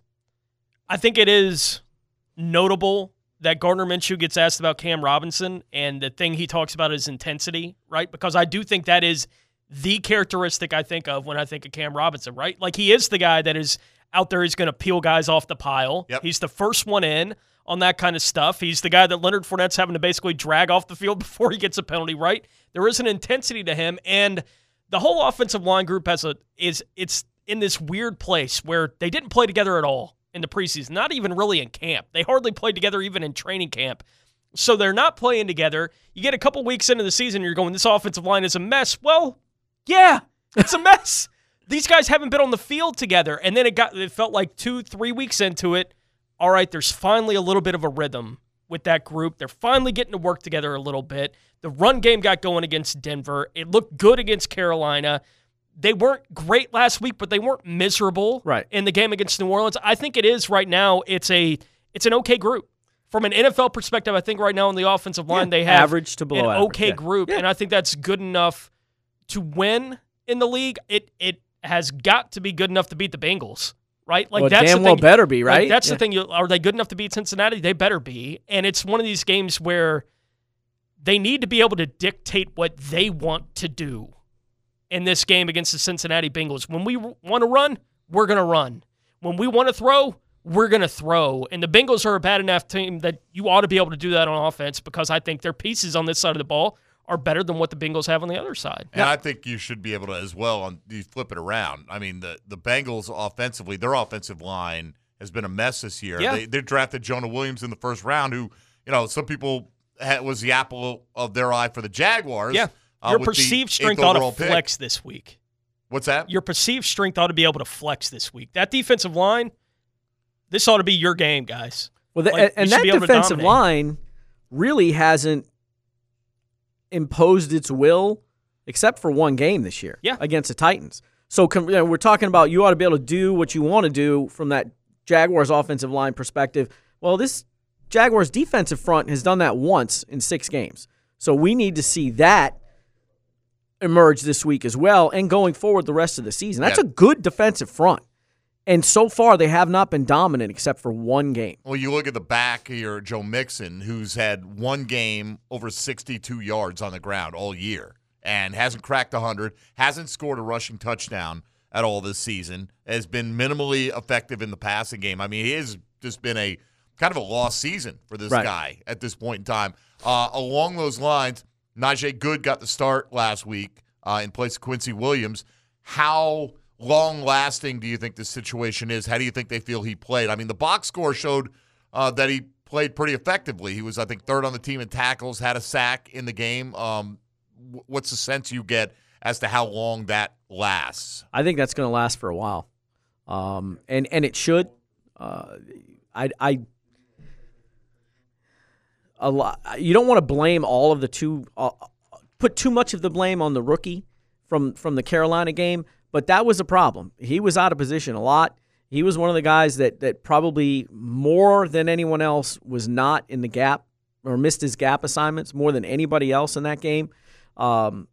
– I think it is notable that Gardner Minshew gets asked about Cam Robinson, and the thing he talks about is intensity, right? Because I do think that is the characteristic I think of when I think of Cam Robinson, right? Like, he is the guy that is out there. He's going to peel guys off the pile. Yep. He's the first one in on that kind of stuff. He's the guy that Leonard Fournette's having to basically drag off the field before he gets a penalty, right? There is an intensity to him, and the whole offensive line group has a is it's in this weird place where they didn't play together at all in the preseason, not even really in camp. They hardly played together even in training camp. So they're not playing together. You get a couple weeks into the season, you're going, this offensive line is a mess. Well, yeah, it's a mess. These guys haven't been on the field together. And then it got it felt like two, three weeks into it, all right, there's finally a little bit of a rhythm with that group. They're finally getting to work together a little bit. The run game got going against Denver. It looked good against Carolina. They weren't great last week, but they weren't miserable right. in the game against New Orleans. I think it is right now. It's a it's an okay group. From an N F L perspective, I think right now on the offensive line, Yeah, they have average to below an average, okay yeah. group, Yeah. and I think that's good enough to win in the league. It it has got to be good enough to beat the Bengals, right? Like Well, that's damn the well thing. better be, Like, right? that's Yeah. the thing. You, are they good enough to beat Cincinnati? They better be. And it's one of these games where they need to be able to dictate what they want to do in this game against the Cincinnati Bengals. When we want to run, we're going to run. When we want to throw, we're going to throw. And the Bengals are a bad enough team that you ought to be able to do that on offense, because I think their pieces on this side of the ball are better than what the Bengals have on the other side. And I think you should be able to as well on you flip it around. I mean, the, the Bengals offensively, their offensive line has been a mess this year. Yeah. They, they drafted Jonah Williams in the first round, who, you know, some people had, was the apple of their eye for the Jaguars. Yeah. uh, Your with the perceived eighth strength ought overall to pick. flex this week. What's that? Your perceived strength ought to be able to flex this week. That defensive line, this ought to be your game, guys. Well, the, Like, you and should that be able to defensive dominate. line really hasn't imposed its will except for one game this year Yeah. against the Titans. So com- you know, we're talking about you ought to be able to do what you want to do from that Jaguars offensive line perspective. Well, this Jaguars defensive front has done that once in six games. So we need to see that emerge this week as well and going forward the rest of the season. That's Yeah. a good defensive front. And so far, they have not been dominant except for one game. Well, you look at the back here, Joe Mixon, who's had one game over sixty-two yards on the ground all year and hasn't cracked one hundred, hasn't scored a rushing touchdown at all this season, has been minimally effective in the passing game. I mean, he has just been a kind of a lost season for this Right. guy at this point in time. Uh, along those lines, Najee Good got the start last week uh, in place of Quincy Williams. How long-lasting do you think this situation is? How do you think they feel he played? I mean, the box score showed uh, that he played pretty effectively. He was, I think, third on the team in tackles, had a sack in the game. Um, w- what's the sense you get as to how long that lasts? I think that's going to last for a while, um, and and it should. Uh, I I a lot. You don't want to blame all of the two. Uh, put too much of the blame on the rookie from from the Carolina game. but that was a problem. He was out of position a lot. He was one of the guys that that probably more than anyone else was not in the gap or missed his gap assignments more than anybody else in that game. Um,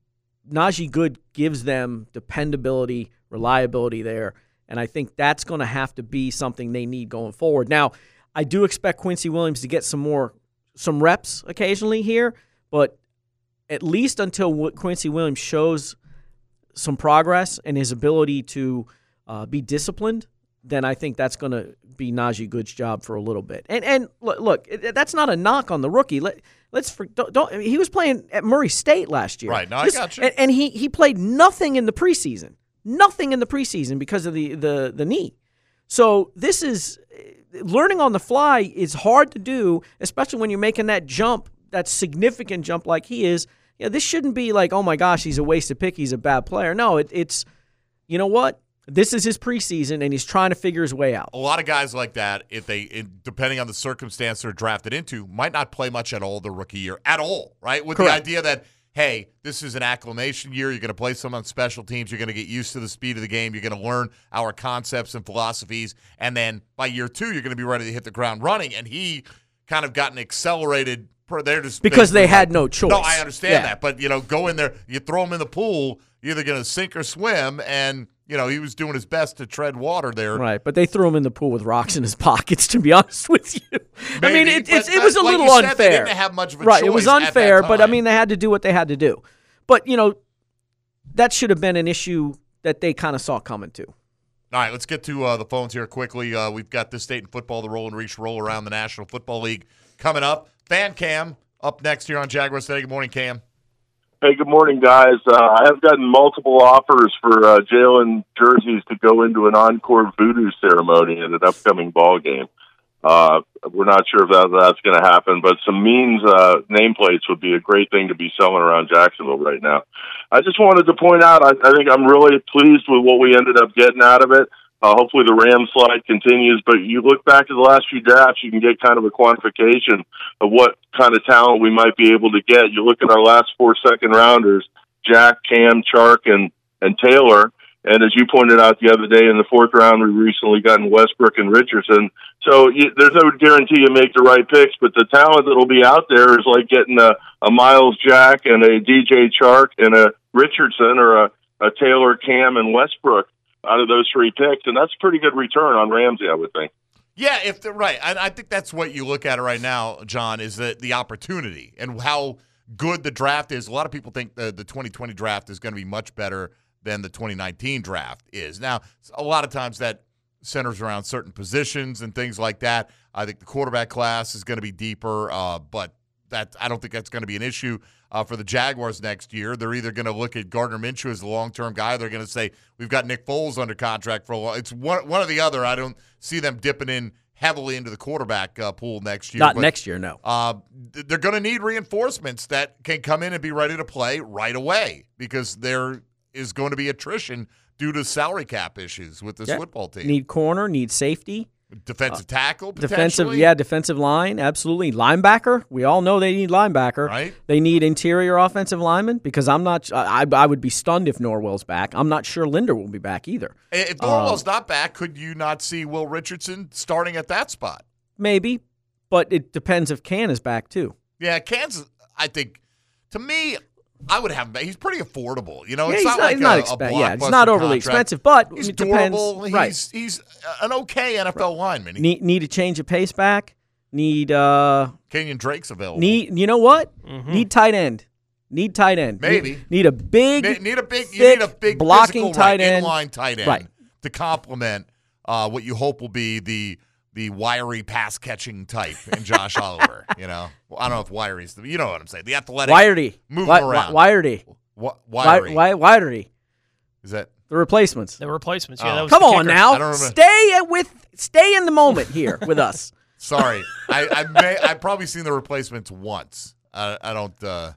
Najee Good gives them dependability, reliability there, and I think that's going to have to be something they need going forward. Now, I do expect Quincy Williams to get some more some reps occasionally here, but at least until Quincy Williams shows some progress and his ability to uh, be disciplined, then I think that's going to be Najee Good's job for a little bit. And and look, look that's not a knock on the rookie. Let, let's don't, don't he was playing at Murray State last year, right? No, this, I got you. And, and he he played nothing in the preseason, nothing in the preseason because of the the the knee. So this is learning on the fly is hard to do, especially when you're making that jump, that significant jump like he is. Yeah, this shouldn't be like, oh my gosh, he's a wasted pick, he's a bad player. No, it, it's, you know what? This is his preseason, and he's trying to figure his way out. A lot of guys like that, if they, it, depending on the circumstance they're drafted into, might not play much at all the rookie year at all, right? With Correct. the idea that, hey, this is an acclimation year. You're going to play some on special teams. You're going to get used to the speed of the game. You're going to learn our concepts and philosophies, and then by year two, you're going to be ready to hit the ground running. And he kind of got an accelerated. They're just because they had like, no choice. No, I understand yeah. that, but you know, go in there, you throw him in the pool, you're either going to sink or swim, and you know he was doing his best to tread water there. Right, but they threw him in the pool with rocks in his pockets. To be honest with you, Maybe, I mean, it, but, it, it was a like little you said, unfair. They didn't have much of a right, choice it was at unfair, that but I time. mean, they had to do what they had to do. But you know, that should have been an issue that they kind of saw coming too. All right, let's get to uh, the phones here quickly. Uh, we've got This State in Football, the Roll and Reach Roll Around the National Football League coming up. Fan Cam up next here on Jaguars Today. Good morning, Cam. Hey, good morning, guys. Uh, I have gotten multiple offers for uh, Jalen jerseys to go into an encore voodoo ceremony at an upcoming ball game. Uh, we're not sure if that, that's going to happen, but some Means uh, nameplates would be a great thing to be selling around Jacksonville right now. I just wanted to point out, I, I think I'm really pleased with what we ended up getting out of it. Uh, hopefully the Rams slide continues, but you look back at the last few drafts, you can get kind of a quantification of what kind of talent we might be able to get. You look at our last four second-rounders, Jack, Cam, Chark, and, and Taylor, and as you pointed out the other day in the fourth round, we recently gotten Westbrook and Richardson. So you, there's no guarantee you make the right picks, but the talent that will be out there is like getting a, a Miles Jack and a D J Chark and a Richardson or a, a Taylor, Cam, and Westbrook out of those three picks, and that's a pretty good return on Ramsey, I would think. Yeah, if they're right. I, I think that's what you look at right now, John, is the, the opportunity and how good the draft is. A lot of people think the, the twenty twenty draft is going to be much better than the twenty nineteen draft is. Now, a lot of times that centers around certain positions and things like that. I think the quarterback class is going to be deeper, uh, but that I don't think that's going to be an issue uh, for the Jaguars next year. They're either going to look at Gardner Minshew as the long-term guy. They're going to say, we've got Nick Foles under contract for a while. It's one, one or the other. I don't see them dipping in heavily into the quarterback uh, pool next year. Not but, next year, no. Uh, they're going to need reinforcements that can come in and be ready to play right away because there is going to be attrition due to salary cap issues with this yeah. football team. Need corner, need safety. Defensive tackle, defensive, yeah, defensive line, absolutely. Linebacker, we all know they need linebacker. Right. They need interior offensive linemen because I'm not. I, I would be stunned if Norwell's back. I'm not sure Linder will be back either. If Norwell's um, not back, could you not see Will Richardson starting at that spot? Maybe, but it depends if Can is back too. Yeah, Can's. I think to me. I would have him. He's pretty affordable, you know. Yeah, it's not, not like he's not a, expen- a yeah, it's not overly contract. expensive, but he's it durable. Depends. He's right. he's an okay N F L right. lineman. Need need a change of pace back. Need uh Kenyon Drake's available. Need you know what? Mm-hmm. Need tight end. Need tight end. Maybe need, need a big need, need a big thick, you need a big blocking physical, tight right, end inline tight end right. to complement uh, what you hope will be the the wiry pass catching type in Josh Oliver. You know, well, I don't know if wiry's the, you know what I'm saying. The athletic, wiredy, moving wi- around, wiredy. What wiry? Wi- wiredy. Is that the replacements? The replacements. Yeah, oh. that was Come the on kicker. now, stay with stay in the moment here with us. Sorry, I I may I've probably seen the replacements once. I I don't uh,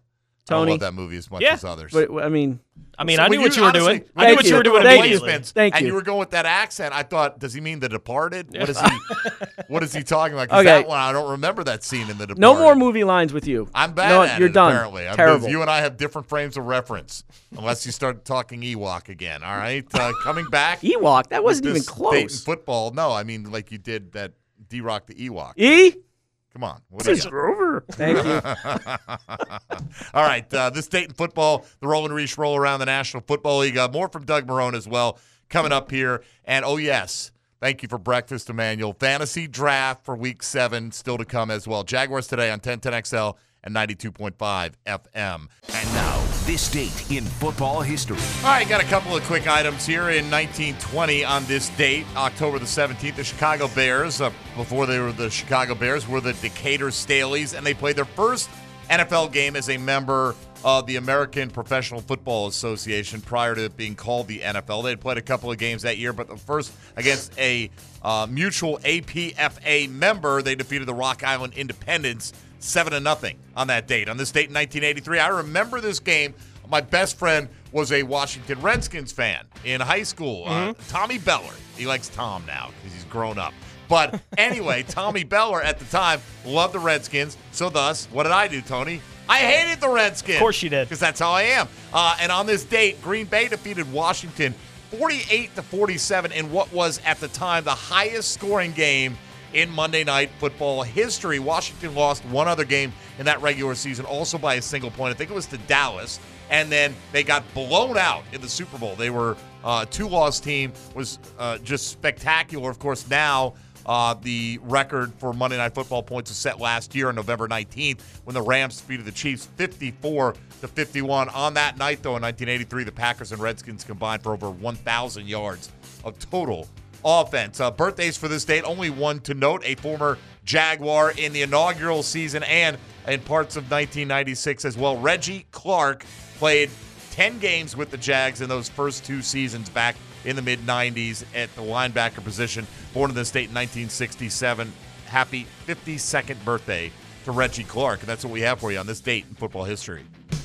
I Tony? love that movie as much Yeah. as others. But, I mean, I mean, So I knew when what you were honestly, doing. I Thank knew what you you. were doing Thank you. immediately. Thank and you. you were going with that accent. I thought, does he mean The Departed? What is he? What is he talking about? 'Cause Okay. that one, I don't remember that scene in The Departed. no more movie lines with you. I'm bad no, at you're it, done. apparently. I mean, Terrible. you and I have different frames of reference, unless you start talking Ewok again, all right? Uh, coming back. Ewok? That with wasn't even this Dayton close. football. No, I mean like you did that D-Rock the Ewok. E? Come on. What do you got? Rover. Thank you. All right, uh, this Dayton football, the Roll and Reach roll around the National Football League. Uh, more from Doug Marrone as well coming up here. And, oh, yes, thank you for breakfast, Emmanuel. Fantasy draft for week seven still to come as well. Jaguars today on ten ten X L and ninety-two point five F M. And now, this date in football history. All right, got a couple of quick items here. In nineteen twenty, on this date, October the seventeenth, the Chicago Bears, uh, before they were the Chicago Bears, were the Decatur Staleys, and they played their first N F L game as a member of the American Professional Football Association prior to it being called the N F L. They had played a couple of games that year, but the first against a uh, mutual A P F A member, they defeated the Rock Island Independents seven to nothing on that date. On this date in nineteen eighty-three, I remember this game. My best friend was a Washington Redskins fan in high school. Uh, Tommy Beller. He likes Tom now because he's grown up. But anyway, Tommy Beller at the time loved the Redskins. So thus, what did I do, Tony? I hated the Redskins. Of course you did. Because that's how I am. Uh, and on this date, Green Bay defeated Washington forty-eight to forty-seven in what was at the time the highest scoring game in Monday Night Football history. Washington lost one other game in that regular season, also by a single point. I think it was to Dallas. And then they got blown out in the Super Bowl. They were uh, a two-loss team, was uh, just spectacular. Of course, now uh, the record for Monday Night Football points was set last year on November nineteenth when the Rams defeated the Chiefs fifty-four to fifty-one. On that night, though, in nineteen eighty-three, the Packers and Redskins combined for over one thousand yards of total offense. Uh, birthdays for this date, only one to note, a former Jaguar in the inaugural season and in parts of nineteen ninety-six as well. Reggie Clark played ten games with the Jags in those first two seasons back in the mid nineties at the linebacker position. Born in the state in nineteen sixty-seven. Happy fifty-second birthday to Reggie Clark. And that's what we have for you on this date in football history.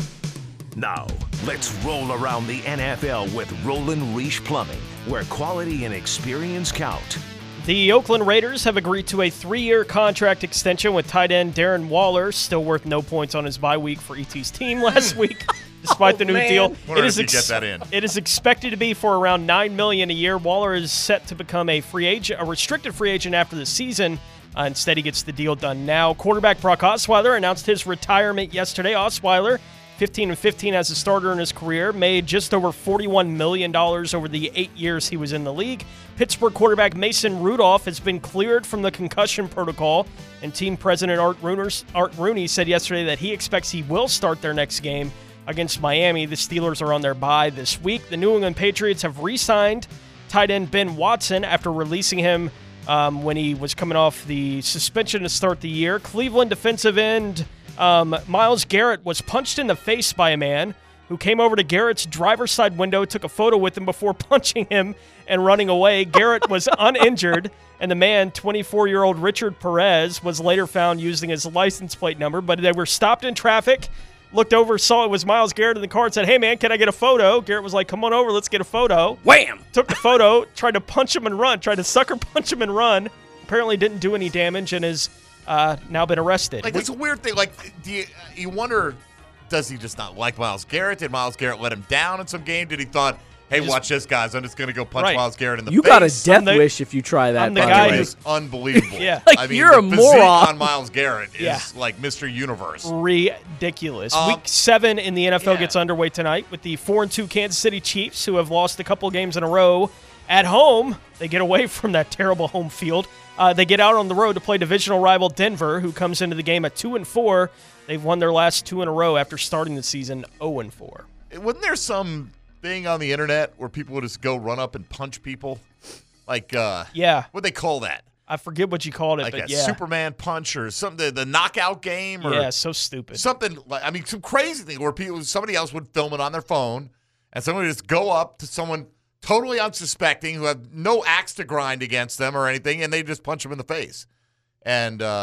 Now, let's roll around the N F L with Roland Reich Plumbing, where quality and experience count. The Oakland Raiders have agreed to a three-year contract extension with tight end Darren Waller, still worth no points on his bye week for E T's team last week, despite Oh, the new man. deal. Wonder It if is you get that in. It is expected to be for around nine million dollars a year. Waller is set to become a free agent, a restricted free agent after the season. Uh, instead, he gets the deal done now. Quarterback Brock Osweiler announced his retirement yesterday. Osweiler, fifteen and fifteen as a starter in his career, made just over forty-one million dollars over the eight years he was in the league. Pittsburgh quarterback Mason Rudolph has been cleared from the concussion protocol, and team president Art, Rooners, Art Rooney said yesterday that he expects he will start their next game against Miami. The Steelers are on their bye this week. The New England Patriots have re-signed tight end Ben Watson after releasing him um, when he was coming off the suspension to start the year. Cleveland defensive end um, Myles Garrett was punched in the face by a man who came over to Garrett's driver's side window, took a photo with him before punching him and running away. Garrett was uninjured, and the man, twenty-four-year-old Richard Perez, was later found using his license plate number, but they were stopped in traffic, looked over, saw it was Myles Garrett in the car and said, "Hey, man, can I get a photo?" Garrett was like, "Come on over, let's get a photo." Wham! Took the photo, tried to punch him and run, tried to sucker punch him and run. Apparently didn't do any damage and has uh, now been arrested. Like, it's a weird thing. Like, do you, you wonder, does he just not like Myles Garrett? Did Myles Garrett let him down in some game? Did he thought, hey, Just- watch this, guys. I'm just going to go punch Right. Myles Garrett in the You face. got a death the- wish if you try that. I'm the by guy the way. It is unbelievable. Yeah. Like, I mean, you're the a physique moron. on Myles Garrett is Yeah. like Mister Universe. Ridiculous. Um, Week seven in the N F L yeah. gets underway tonight with the four and two Kansas City Chiefs, who have lost a couple games in a row at home. They get away from that terrible home field. Uh, they get out on the road to play divisional rival Denver, who comes into the game at two and four. They've won their last two in a row after starting the season zero and four. Wasn't there some thing on the internet where people would just go run up and punch people? Like, uh, Yeah, what do they call that? I forget what you called it, Like but a yeah, Superman punch or something, the, the knockout game or yeah, so stupid. something like, I mean, some crazy thing where people, somebody else would film it on their phone and someone would just go up to someone totally unsuspecting who have no axe to grind against them or anything, and they just punch them in the face. And, uh,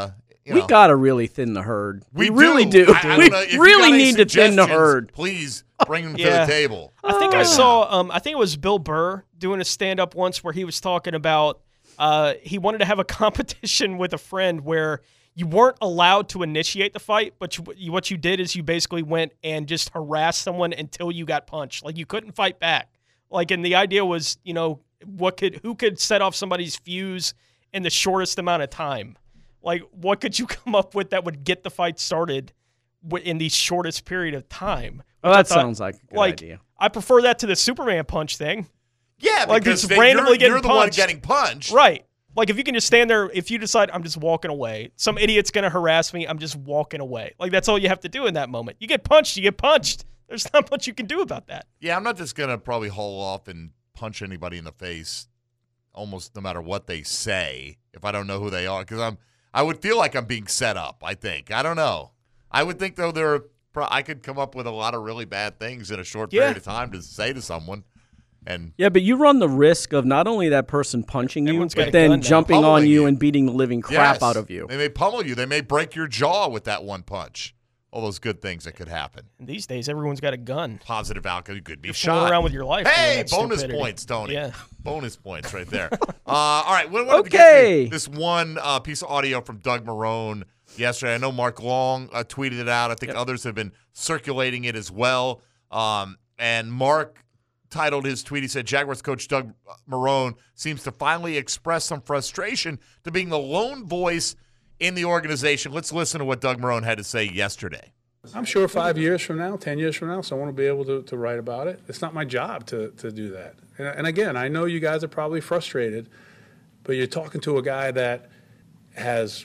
you we know, gotta really thin the herd. We, we really do. do. I, I we don't know. If you really got any need to thin the suggestions, herd. Please bring them Yeah. to the table. I think I Oh. saw. Um, I think it was Bill Burr doing a stand up once where he was talking about. Uh, he wanted to have a competition with a friend where you weren't allowed to initiate the fight, but you, you, what you did is you basically went and just harassed someone until you got punched. Like you couldn't fight back. Like, and the idea was, you know, what could who could set off somebody's fuse in the shortest amount of time? Like, what could you come up with that would get the fight started in the shortest period of time? Well, that sounds like a good like, idea. I prefer that to the Superman punch thing. Yeah, like because just they- randomly you're, getting you're the punched. one getting punched. Right. Like if you can just stand there, if you decide I'm just walking away, some idiot's going to harass me, I'm just walking away. Like that's all you have to do in that moment. You get punched, you get punched. There's not much you can do about that. Yeah, I'm not just going to probably haul off and punch anybody in the face almost no matter what they say if I don't know who they are, because I'm I would feel like I'm being set up, I think. I don't know. I would think, though, there are pro- I could come up with a lot of really bad things in a short Yeah. period of time to say to someone. And Yeah, but you run the risk of not only that person punching you, Everyone's got a but then gun now. jumping on Pummeling you you. and beating the living crap Yes, out of you. They may pummel you. They may break your jaw with that one punch. All those good things that could happen. And these days, everyone's got a gun. Positive outcome. You could be You're shot. fooling around with your life Hey, doing that bonus stupidity. points, Tony. Yeah. Bonus points right there. uh, all right. We wanted to Okay. get this one uh, piece of audio from Doug Marrone yesterday. I know Mark Long uh, tweeted it out. I think others have been circulating it as well. Um, and Mark titled his tweet, he said, Jaguars coach Doug Marrone seems to finally express some frustration to being the lone voice in the organization. Let's listen to what Doug Marrone had to say yesterday. I'm sure five years from now, ten years from now, someone will be able to, to write about it. It's not my job to, to do that. And, and again, I know you guys are probably frustrated, but you're talking to a guy that has,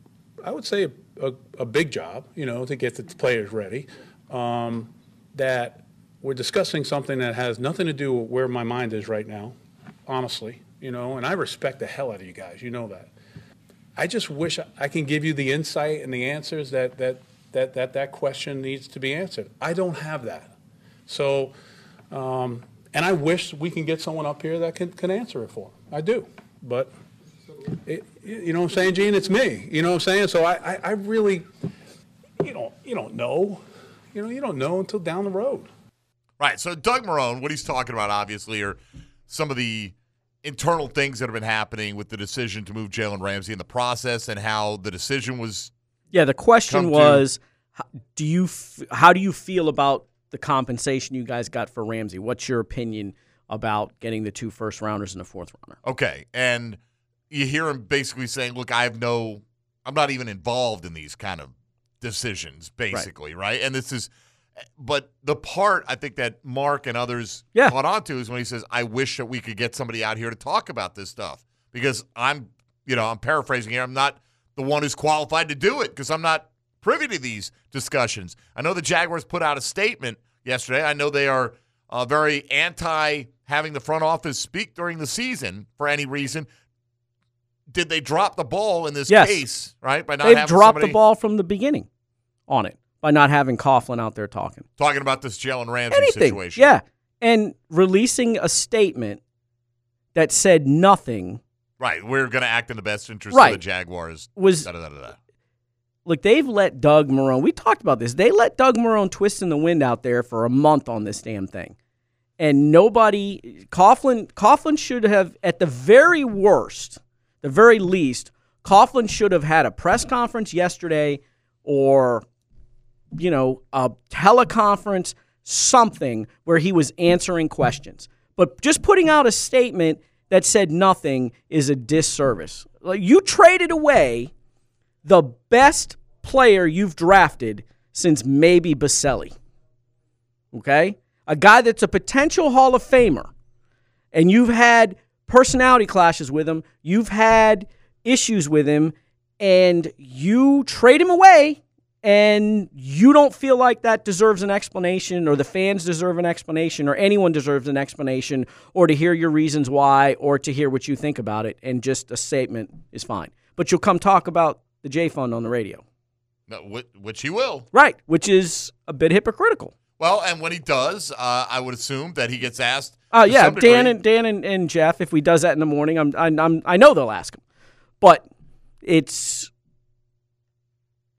I would say, a, a big job, you know, to get the players ready, um, that we're discussing something that has nothing to do with where my mind is right now, honestly, you know, and I respect the hell out of you guys. You know that. I just wish I can give you the insight and the answers that that that that, that question needs to be answered. I don't have that. So, um, and I wish we can get someone up here that can, can answer it for them. I do. But, it, you know what I'm saying, Gene? It's me. You know what I'm saying? So I, I, I really, you don't, you don't know. You know, you don't know until down the road. Right. So Doug Marrone, what he's talking about, obviously, are some of the internal things that have been happening with the decision to move Jalen Ramsey in the process and how the decision was. Yeah, the question come was, h- do you f- how do you feel about the compensation you guys got for Ramsey? What's your opinion about getting the two first rounders and a fourth rounder? Okay. And you hear him basically saying, look, I have no, I'm not even involved in these kind of decisions, basically, right? right? And this is, but the part I think that Mark and others yeah. caught on to is when he says, I wish that we could get somebody out here to talk about this stuff because I'm, you know, I'm paraphrasing here. I'm not the one who's qualified to do it because I'm not privy to these discussions. I know the Jaguars put out a statement yesterday. I know they are uh, very anti having the front office speak during the season for any reason. Did they drop the ball in this yes. case, right? By not They've having dropped somebody the ball from the beginning on it by not having Coughlin out there talking. Talking about this Jalen Ramsey Anything. situation. Yeah. And releasing a statement that said nothing. Right. We're going to act in the best interest Right. of the Jaguars. Was da, da, da, da, da. Look, they've let Doug Marrone, we talked about this, they let Doug Marrone twist in the wind out there for a month on this damn thing. And nobody, Coughlin, Coughlin should have, at the very worst, the very least, Coughlin should have had a press conference yesterday or, you know, a teleconference, something where he was answering questions. But just putting out a statement that said nothing is a disservice. Like, you traded away the best player you've drafted since maybe Baselli. Okay? A guy that's a potential Hall of Famer. And you've had personality clashes with him. You've had issues with him. And you trade him away. And you don't feel like that deserves an explanation, or the fans deserve an explanation, or anyone deserves an explanation, or to hear your reasons why, or to hear what you think about it. And just a statement is fine. But you'll come talk about the J-Fund on the radio. No, wh- which he will. Right, which is a bit hypocritical. Well, and when he does, uh, I would assume that he gets asked. Oh, uh, yeah, some degree. Dan and Dan and, and Jeff, if he does that in the morning, I'm, I'm, I'm I know they'll ask him. But it's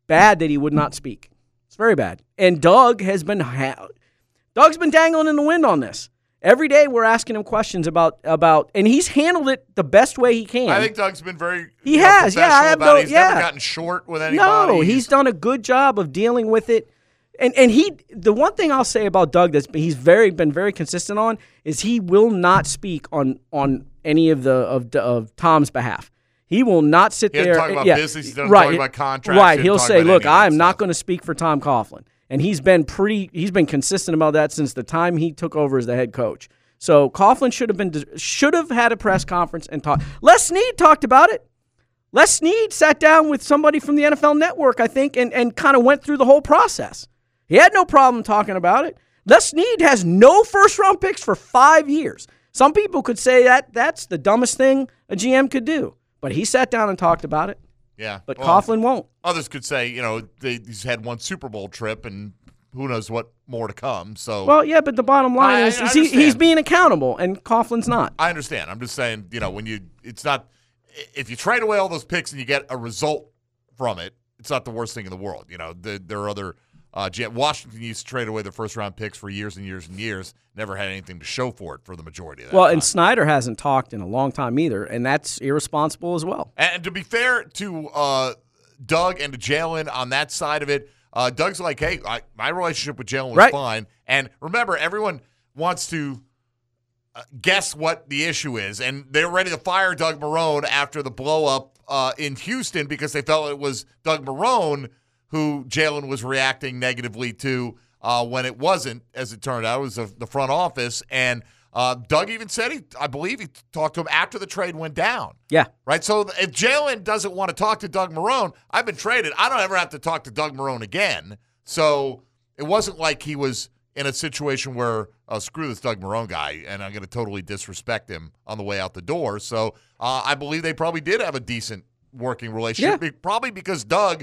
bad that he would not speak. It's very bad. And Doug has been ha- Doug's been dangling in the wind on this. Every day we're asking him questions about about, and he's handled it the best way he can. I think Doug's been very he you know, has, yeah. I have about no, it. He's yeah. never gotten short with anybody. No, he's done a good job of dealing with it. And and he, the one thing I'll say about Doug that's he's very been very consistent on is he will not speak on on any of the of of Tom's behalf. He will not sit he there. Talk about yeah, business. He doesn't right, talk about contracts. Right. He He'll talk say, about "Look, any of that I'm not stuff. going to speak for Tom Coughlin," and he's been pretty. He's been consistent about that since the time he took over as the head coach. So Coughlin should have been should have had a press conference and talked. Les Snead talked about it. Les Snead sat down with somebody from the N F L Network, I think, and, and kind of went through the whole process. He had no problem talking about it. Les Snead has no first-round picks for five years. Some people could say that that's the dumbest thing a G M could do. But he sat down and talked about it. Yeah. But well, Coughlin won't. Others could say, you know, they, he's had one Super Bowl trip and who knows what more to come. So Well, yeah, but the bottom line I- is, I is he, he's understand. being accountable, and Coughlin's not. I understand. I'm just saying, you know, when you, it's not, if you trade away all those picks and you get a result from it, it's not the worst thing in the world. You know, the, there are other, uh, G- Washington used to trade away their first round picks for years and years and years, never had anything to show for it for the majority of that. Well, time. and Snyder hasn't talked in a long time either, and that's irresponsible as well. And to be fair to uh, Doug and to Jalen on that side of it, uh, Doug's like, hey, I, my relationship with Jalen was Right. fine. And remember, everyone wants to uh, guess what the issue is. And they're ready to fire Doug Marrone after the blow-up uh, in Houston because they felt it was Doug Marrone who Jalen was reacting negatively to uh, when it wasn't, as it turned out. It was the, the front office. And uh, Doug even said, he, I believe he talked to him after the trade went down. Yeah. Right? So if Jalen doesn't want to talk to Doug Marrone, I've been traded. I don't ever have to talk to Doug Marrone again. So it wasn't like he was in a situation where, oh, screw this Doug Marrone guy, and I'm going to totally disrespect him on the way out the door. So uh, I believe they probably did have a decent working relationship, Yeah. be- probably because Doug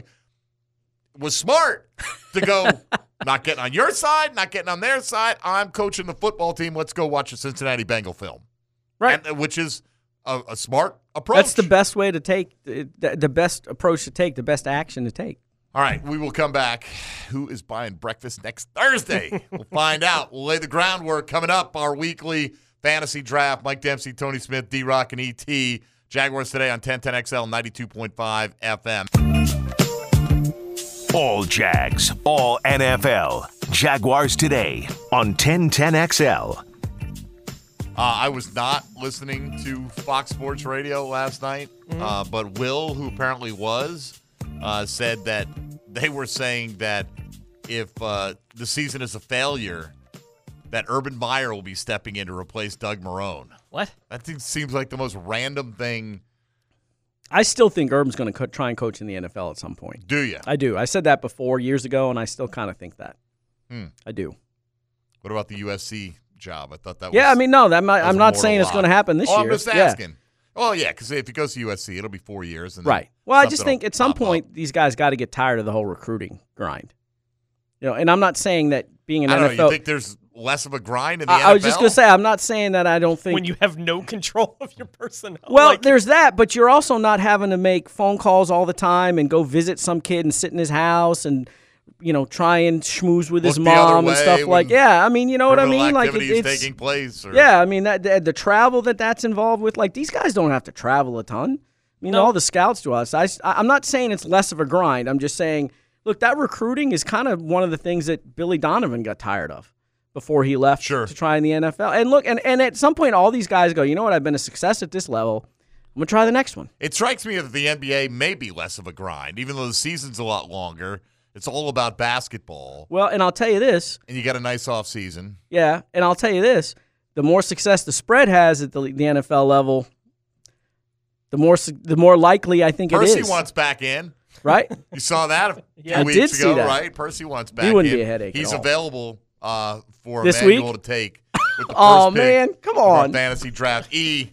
was smart to go, not getting on your side, not getting on their side. I'm coaching the football team. Let's go watch a Cincinnati Bengal film. Right. And, which is a, a smart approach. That's the best way to take, the, the best approach to take, the best action to take. All right, we will come back. Who is buying breakfast next Thursday? We'll find out. We'll lay the groundwork coming up. Our weekly fantasy draft. Mike Dempsey, Tony Smith, D-Rock, and E T. Jaguars today on ten ten X L ninety-two point five F M. All Jags, all N F L. Jaguars today on ten ten X L. Uh, I was not listening to Fox Sports Radio last night, Mm-hmm. uh, but Will, who apparently was, uh, said that they were saying that if uh, the season is a failure, that Urban Meyer will be stepping in to replace Doug Marrone. What? That thing seems like the most random thing. I still think Urban's going to co- try and coach in the N F L at some point. Do you? I do. I said that before years ago, and I still kind of think that. Hmm. I do. What about the U S C job? I thought that was Yeah, I mean, no, that might, that was I'm a not mortal saying it's lock. going to happen this oh, year. I'm just Yeah. asking. Oh, yeah, because if he goes to U S C, it'll be four years. And then Right. Well, I just something think will at some pop up. point these guys got to get tired of the whole recruiting grind. You know, and I'm not saying that being an I don't N F L. know. You think there's less of a grind in the I, N F L? I was just going to say I'm not saying that I don't think. When you have no control of your personnel. well, like, there's that, but you're also not having to make phone calls all the time and go visit some kid and sit in his house and you know try and schmooze with his Look the other mom and way stuff when like. Yeah, I mean, you know what I criminal mean? Like it, activity is it's taking place. Or, yeah, I mean that the, the travel that that's involved with. Like these guys don't have to travel a ton. I mean, No. all the scouts do us. I, I'm not saying it's less of a grind. I'm just saying, look, that recruiting is kind of one of the things that Billy Donovan got tired of before he left Sure. to try in the N F L. And look, and, and at some point, all these guys go, you know what? I've been a success at this level. I'm gonna try the next one. It strikes me that the N B A may be less of a grind, even though the season's a lot longer. It's all about basketball, Well, and I'll tell you this. and you got a nice off season. Yeah, and I'll tell you this: the more success the spread has at the, the N F L level, the more su- the more likely I think Percy it is. wants back in. Right? You saw that a few Yeah. I weeks did see ago, that. right? Percy wants back He wouldn't in. be a headache at He's all. available uh, for This Emmanuel week? to take with the first Oh, pick man, come of our on. fantasy draft. E.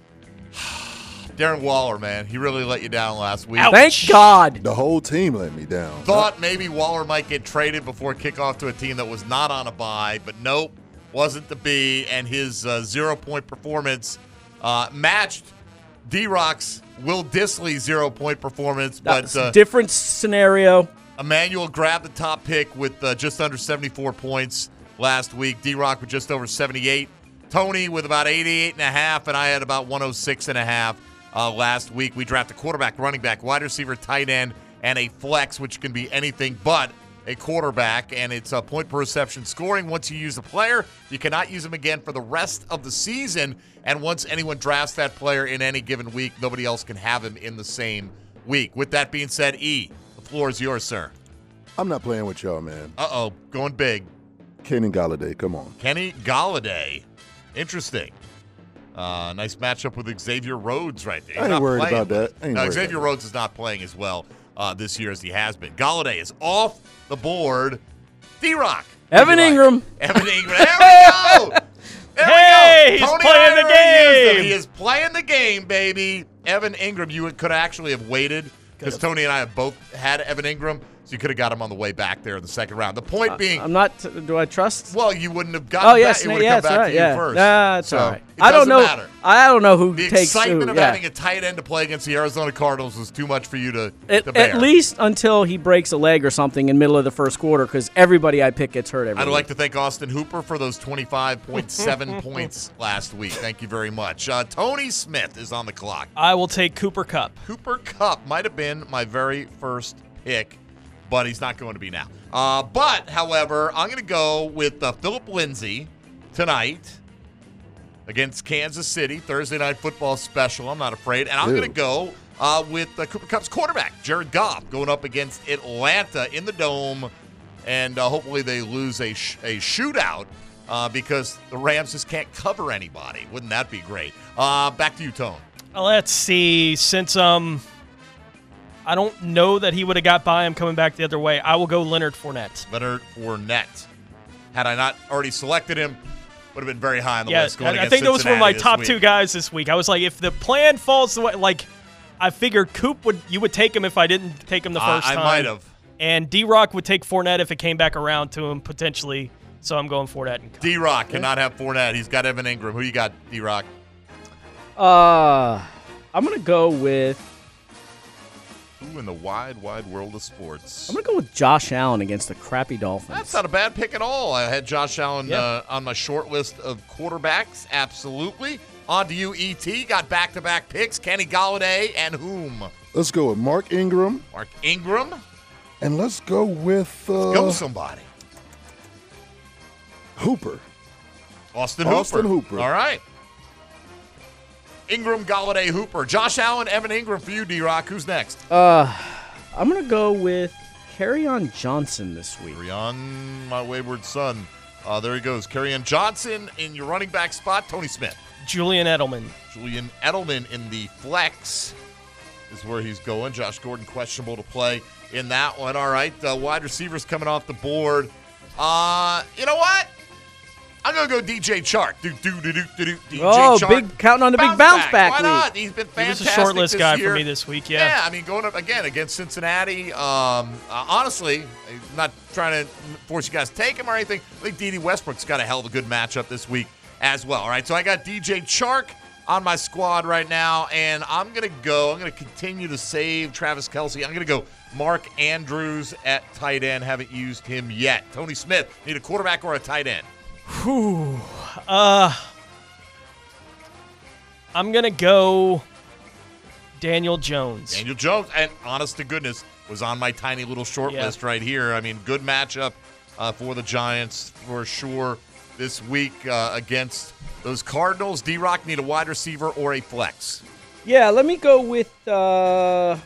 Darren Waller, man, he really let you down last week. Thank God. The whole team let me down. Thought maybe Waller might get traded before kickoff to a team that was not on a bye, but nope, wasn't to be. And his uh, zero-point performance uh, matched D-Rock's Will Dissly zero-point performance. But That's uh, a different scenario. Emmanuel grabbed the top pick with uh, just under seventy-four points last week. D-Rock with just over seventy-eight. Tony with about eighty-eight and a half, and I had about one oh six and a half uh, last week. We drafted quarterback, running back, wide receiver, tight end, and a flex, which can be anything but a quarterback, and it's a point per reception scoring. Once you use a player, you cannot use him again for the rest of the season, and once anyone drafts that player in any given week, nobody else can have him in the same week. With that being said, E, the floor is yours, sir. I'm not playing with y'all, man. Uh-oh, going big. Kenny Galladay, come on. Kenny Galladay. Interesting. Uh, nice matchup with Xavier Rhodes right there. He's I ain't not worried playing. about that. I ain't No, worried Xavier about Rhodes is not playing as well uh, this year as he has been. Galladay is off the board. D-Rock. Evan Ingram. Evan Ingram. There we go. There Hey, we go. he's Tony playing the Ira used him. game. He is playing the game, baby. Evan Ingram, you could actually have waited because Tony and I have both had Evan Ingram, so you could have got him on the way back there in the second round. The point Uh, being, I'm not. Do I trust? well, you wouldn't have gotten Oh yes, back. It yeah, would have that's come back right. to you Yeah, first. nah, that's So, all right. it I don't doesn't know. matter. I don't know who The takes excitement who. of yeah. having a tight end to play against the Arizona Cardinals was too much for you to, At, to bear. at least until he breaks a leg or something in the middle of the first quarter, because everybody I pick gets hurt every I'd week. like to thank Austin Hooper for those twenty-five point seven points last week. Thank you very much. Uh, Tony Smith is on the clock. I will take Cooper Kupp. Cooper Kupp might have been my very first pick, but he's not going to be now. Uh, but, however, I'm going to go with uh, Philip Lindsay tonight against Kansas City, Thursday Night Football special. I'm not afraid. And I'm Ew. going to go uh, with uh, Cooper Kupp's quarterback, Jared Goff, going up against Atlanta in the Dome. And uh, hopefully they lose a, sh- a shootout uh, because the Rams just can't cover anybody. Wouldn't that be great? Uh, back to you, Tone. Let's see. Since um, I don't know that he would have got by him coming back the other way, I will go Leonard Fournette. Leonard Fournette. Had I not already selected him, would have been very high on the Yeah, list. Going I, I against think those were Cincinnati my this top week. two guys this week. I was like, if the plan falls the way, like, I figured Coop would you would take him if I didn't take him the Uh, first I time. might have. And D-Rock would take Fournette if it came back around to him potentially. So I'm going Fournette and Kupp. D-Rock cannot have Fournette. He's got Evan Ingram. Who you got, D-Rock? Uh, I'm gonna go with. Who in the wide, wide world of sports? I'm gonna go with Josh Allen against the crappy Dolphins. That's not a bad pick at all. I had Josh Allen Yeah. uh, on my short list of quarterbacks. Absolutely. On to you, E T. Got back-to-back picks. Kenny Galladay and whom? Let's go with Mark Ingram, Mark Ingram. and let's go with uh, Go somebody. Hooper. Austin, Austin Hooper. Hooper. All right. Ingram, Galladay, Hooper. Josh Allen, Evan Ingram for you, D-Rock. Who's next? Uh, I'm gonna go with Kerryon Johnson this week. Kerryon, my wayward son. Uh, there he goes. Kerryon Johnson in your running back spot. Tony Smith. Julian Edelman. Julian Edelman in the flex is where he's going. Josh Gordon questionable to play in that one. All right, uh, wide receivers coming off the board. Uh, you know what? I'm going to go D J Chark. Do, do, do, do, do, do. D J Oh, Chark. big counting on the big bounce back Why week. not? He's been He fantastic was a short list this guy year. for me this week, yeah. Yeah, I mean, going up again against Cincinnati. Um, uh, honestly, I'm not trying to force you guys to take him or anything. I think D D Westbrook's got a hell of a good matchup this week as well. All right, so I got D J Chark on my squad right now, and I'm going to go. I'm going to continue to save Travis Kelce. I'm going to go Mark Andrews at tight end. Haven't used him yet. Tony Smith, need a quarterback or a tight end? Whew. Uh, I'm going to go Daniel Jones. Daniel Jones, and honest to goodness, was on my tiny little short Yeah. list right here. I mean, good matchup uh, for the Giants for sure this week uh, against those Cardinals. D-Rock need a wide receiver or a flex. Yeah, let me go with. Uh,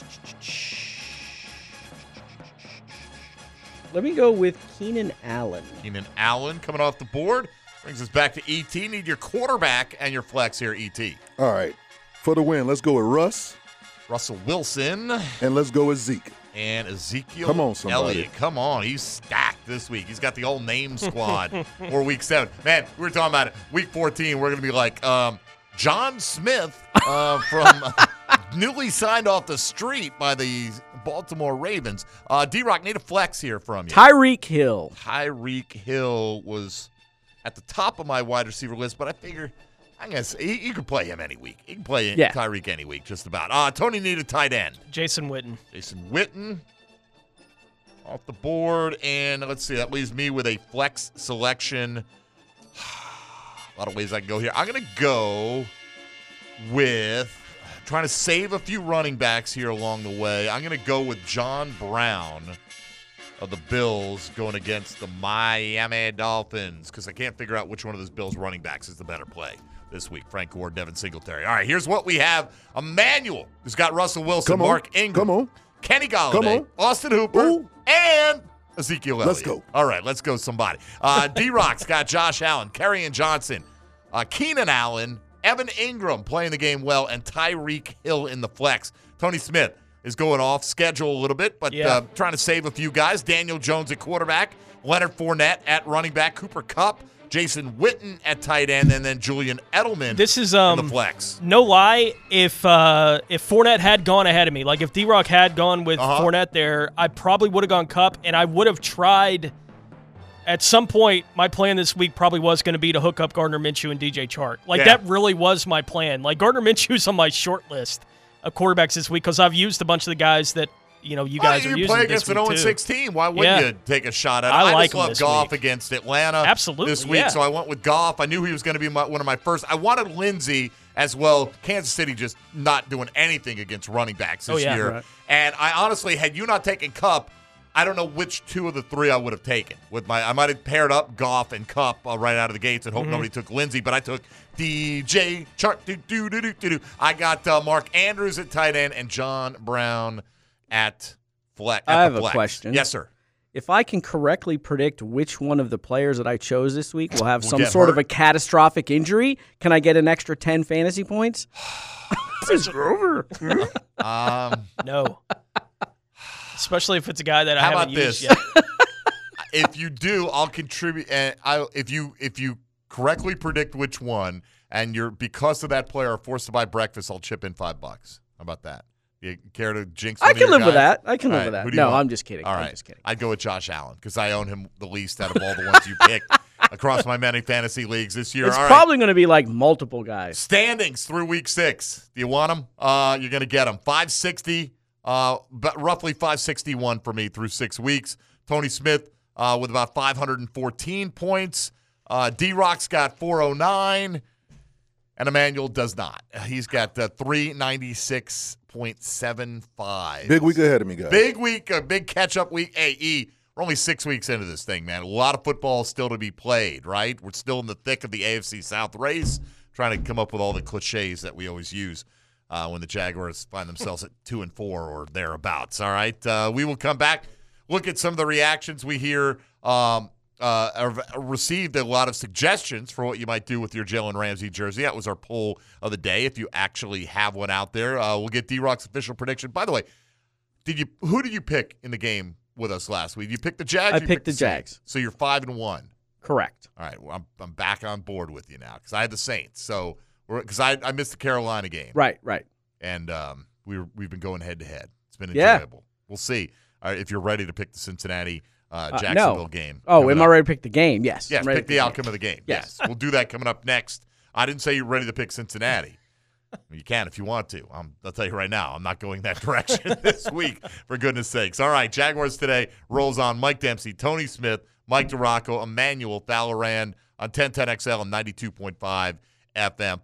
let me go with Keenan Allen. Keenan Allen coming off the board. Brings us back to E T. Need your quarterback and your flex here, E T. All right. For the win, let's go with Russ, Russell Wilson and let's go with Zeke. and Ezekiel Come on, somebody. Elliott. Come on. He's stacked this week. He's got the old name squad for week seven. Man, we were talking about it. Week fourteen, we're going to be like um, John Smith uh, from newly signed off the street by the Baltimore Ravens. Uh, D-Rock, need a flex here from you. Tyreek Hill. Tyreek Hill was at the top of my wide receiver list, but I figure I guess he, you could play him any week. You can play Yeah. Tyreek any week, just about. Uh, Tony need a tight end. Jason Witten. Jason Witten. off the board. And let's see, that leaves me with a flex selection. A lot of ways I can go here. I'm going to go with trying to save a few running backs here along the way. I'm going to go with John Brown of the Bills going against the Miami Dolphins because I can't figure out which one of those Bills running backs is the better play this week. Frank Gore, Devin Singletary. All right, here's what we have. Emmanuel, who's got Russell Wilson, Come on. Mark Ingram, Come on. Kenny Come Golladay, on. Austin Hooper, Ooh. and Ezekiel Elliott. Let's go. All right, let's go somebody. Uh, D-Rock's got Josh Allen, Kerryon Johnson, uh, Keenan Allen, Evan Ingram playing the game well, and Tyreek Hill in the flex. Tony Smith is going off schedule a little bit, but Yeah. uh, trying to save a few guys. Daniel Jones at quarterback, Leonard Fournette at running back, Cooper Kupp, Jason Witten at tight end, and then Julian Edelman This is um, in the flex. No lie, if uh, if Fournette had gone ahead of me, like if D-Rock had gone with Uh-huh. Fournette there, I probably would have gone Kupp, and I would have tried at some point. My plan this week probably was going to be to hook up Gardner Minshew and D J Chark. Like Yeah. that really was my plan. Like Gardner Minshew's on my short list of quarterbacks this week because I've used a bunch of the guys that you know you Why guys don't are you using play this against an week oh and too. sixteen? Why wouldn't Yeah. you take a shot at it? I like just him love this Goff week. against Atlanta Absolutely, this week, yeah. so I went with Goff. I knew he was going to be my, one of my first. I wanted Lindsey as well. Kansas City just not doing anything against running backs this Oh, yeah. year. Right. And I honestly, had you not taken Kupp, I don't know which two of the three I would have taken. With my, I might have paired up Goff and Kupp uh, right out of the gates and hope Mhm. nobody took Lindsey, but I took D J Chark. Do, do, do, do, do, do. I got uh, Mark Andrews at tight end and John Brown at flex. I at have the a flex. question. Yes, sir. If I can correctly predict which one of the players that I chose this week will have Will some get sort of hurt? a catastrophic injury, can I get an extra ten fantasy points? It's over. Um, No, especially if it's a guy that I how haven't about used this? yet. If you do, I'll contribute. And I, if you if you correctly predict which one, and you're because of that player are forced to buy breakfast, I'll chip in five bucks. How about that? You care to jinx? I one of can your live with guys? that. I can All live with right, that. who do you No, want? I'm just kidding. All I'm right, just kidding. I'd go with Josh Allen because I own him the least out of all the ones you picked across my many fantasy leagues this year. It's All right. probably going to be like multiple guys. Standings through week six. Do you want them? Uh, you're going to get them. five sixty, uh, but roughly five sixty-one for me through six weeks. Tony Smith uh, with about five hundred fourteen points. Uh, D-Rock's got four oh nine, and Emmanuel does not. He's got uh, three ninety-six point seven five. Big week ahead of me, guys. Big week, a big catch-up week. Hey, E, we're only six weeks into this thing, man. A lot of football still to be played, right? We're still in the thick of the A F C South race, trying to come up with all the cliches that we always use uh, when the Jaguars find themselves at two and four or thereabouts. All right, uh, we will come back, look at some of the reactions we hear. Um, uh, have received a lot of suggestions for what you might do with your Jalen Ramsey jersey. That was our poll of the day. If you actually have one out there, uh, we'll get D-Rock's official prediction. By the way, did you who did you pick in the game with us last week? You picked the Jags. I or you picked the Saints? Jags. So you're five and one. Correct. All right, well, I'm I'm back on board with you now because I had the Saints. So because I I missed the Carolina game. Right, right. And um, we were, we've been going head to head. It's been Yeah. enjoyable. We'll see uh, if you're ready to pick the Cincinnati uh, Uh, Jacksonville no. game. Oh, coming am I up. ready to pick the game? Yes. Yes, I'm ready pick to the game. outcome of the game. Yes. Yes. We'll do that coming up next. I didn't say you're ready to pick Cincinnati. You can if you want to. I'm, I'll tell you right now, I'm not going that direction this week, for goodness sakes. All right, Jaguars Today rolls on. Mike Dempsey, Tony Smith, Mike DeRocco, Emmanuel Thalloran on ten ten X L and ninety-two point five F M.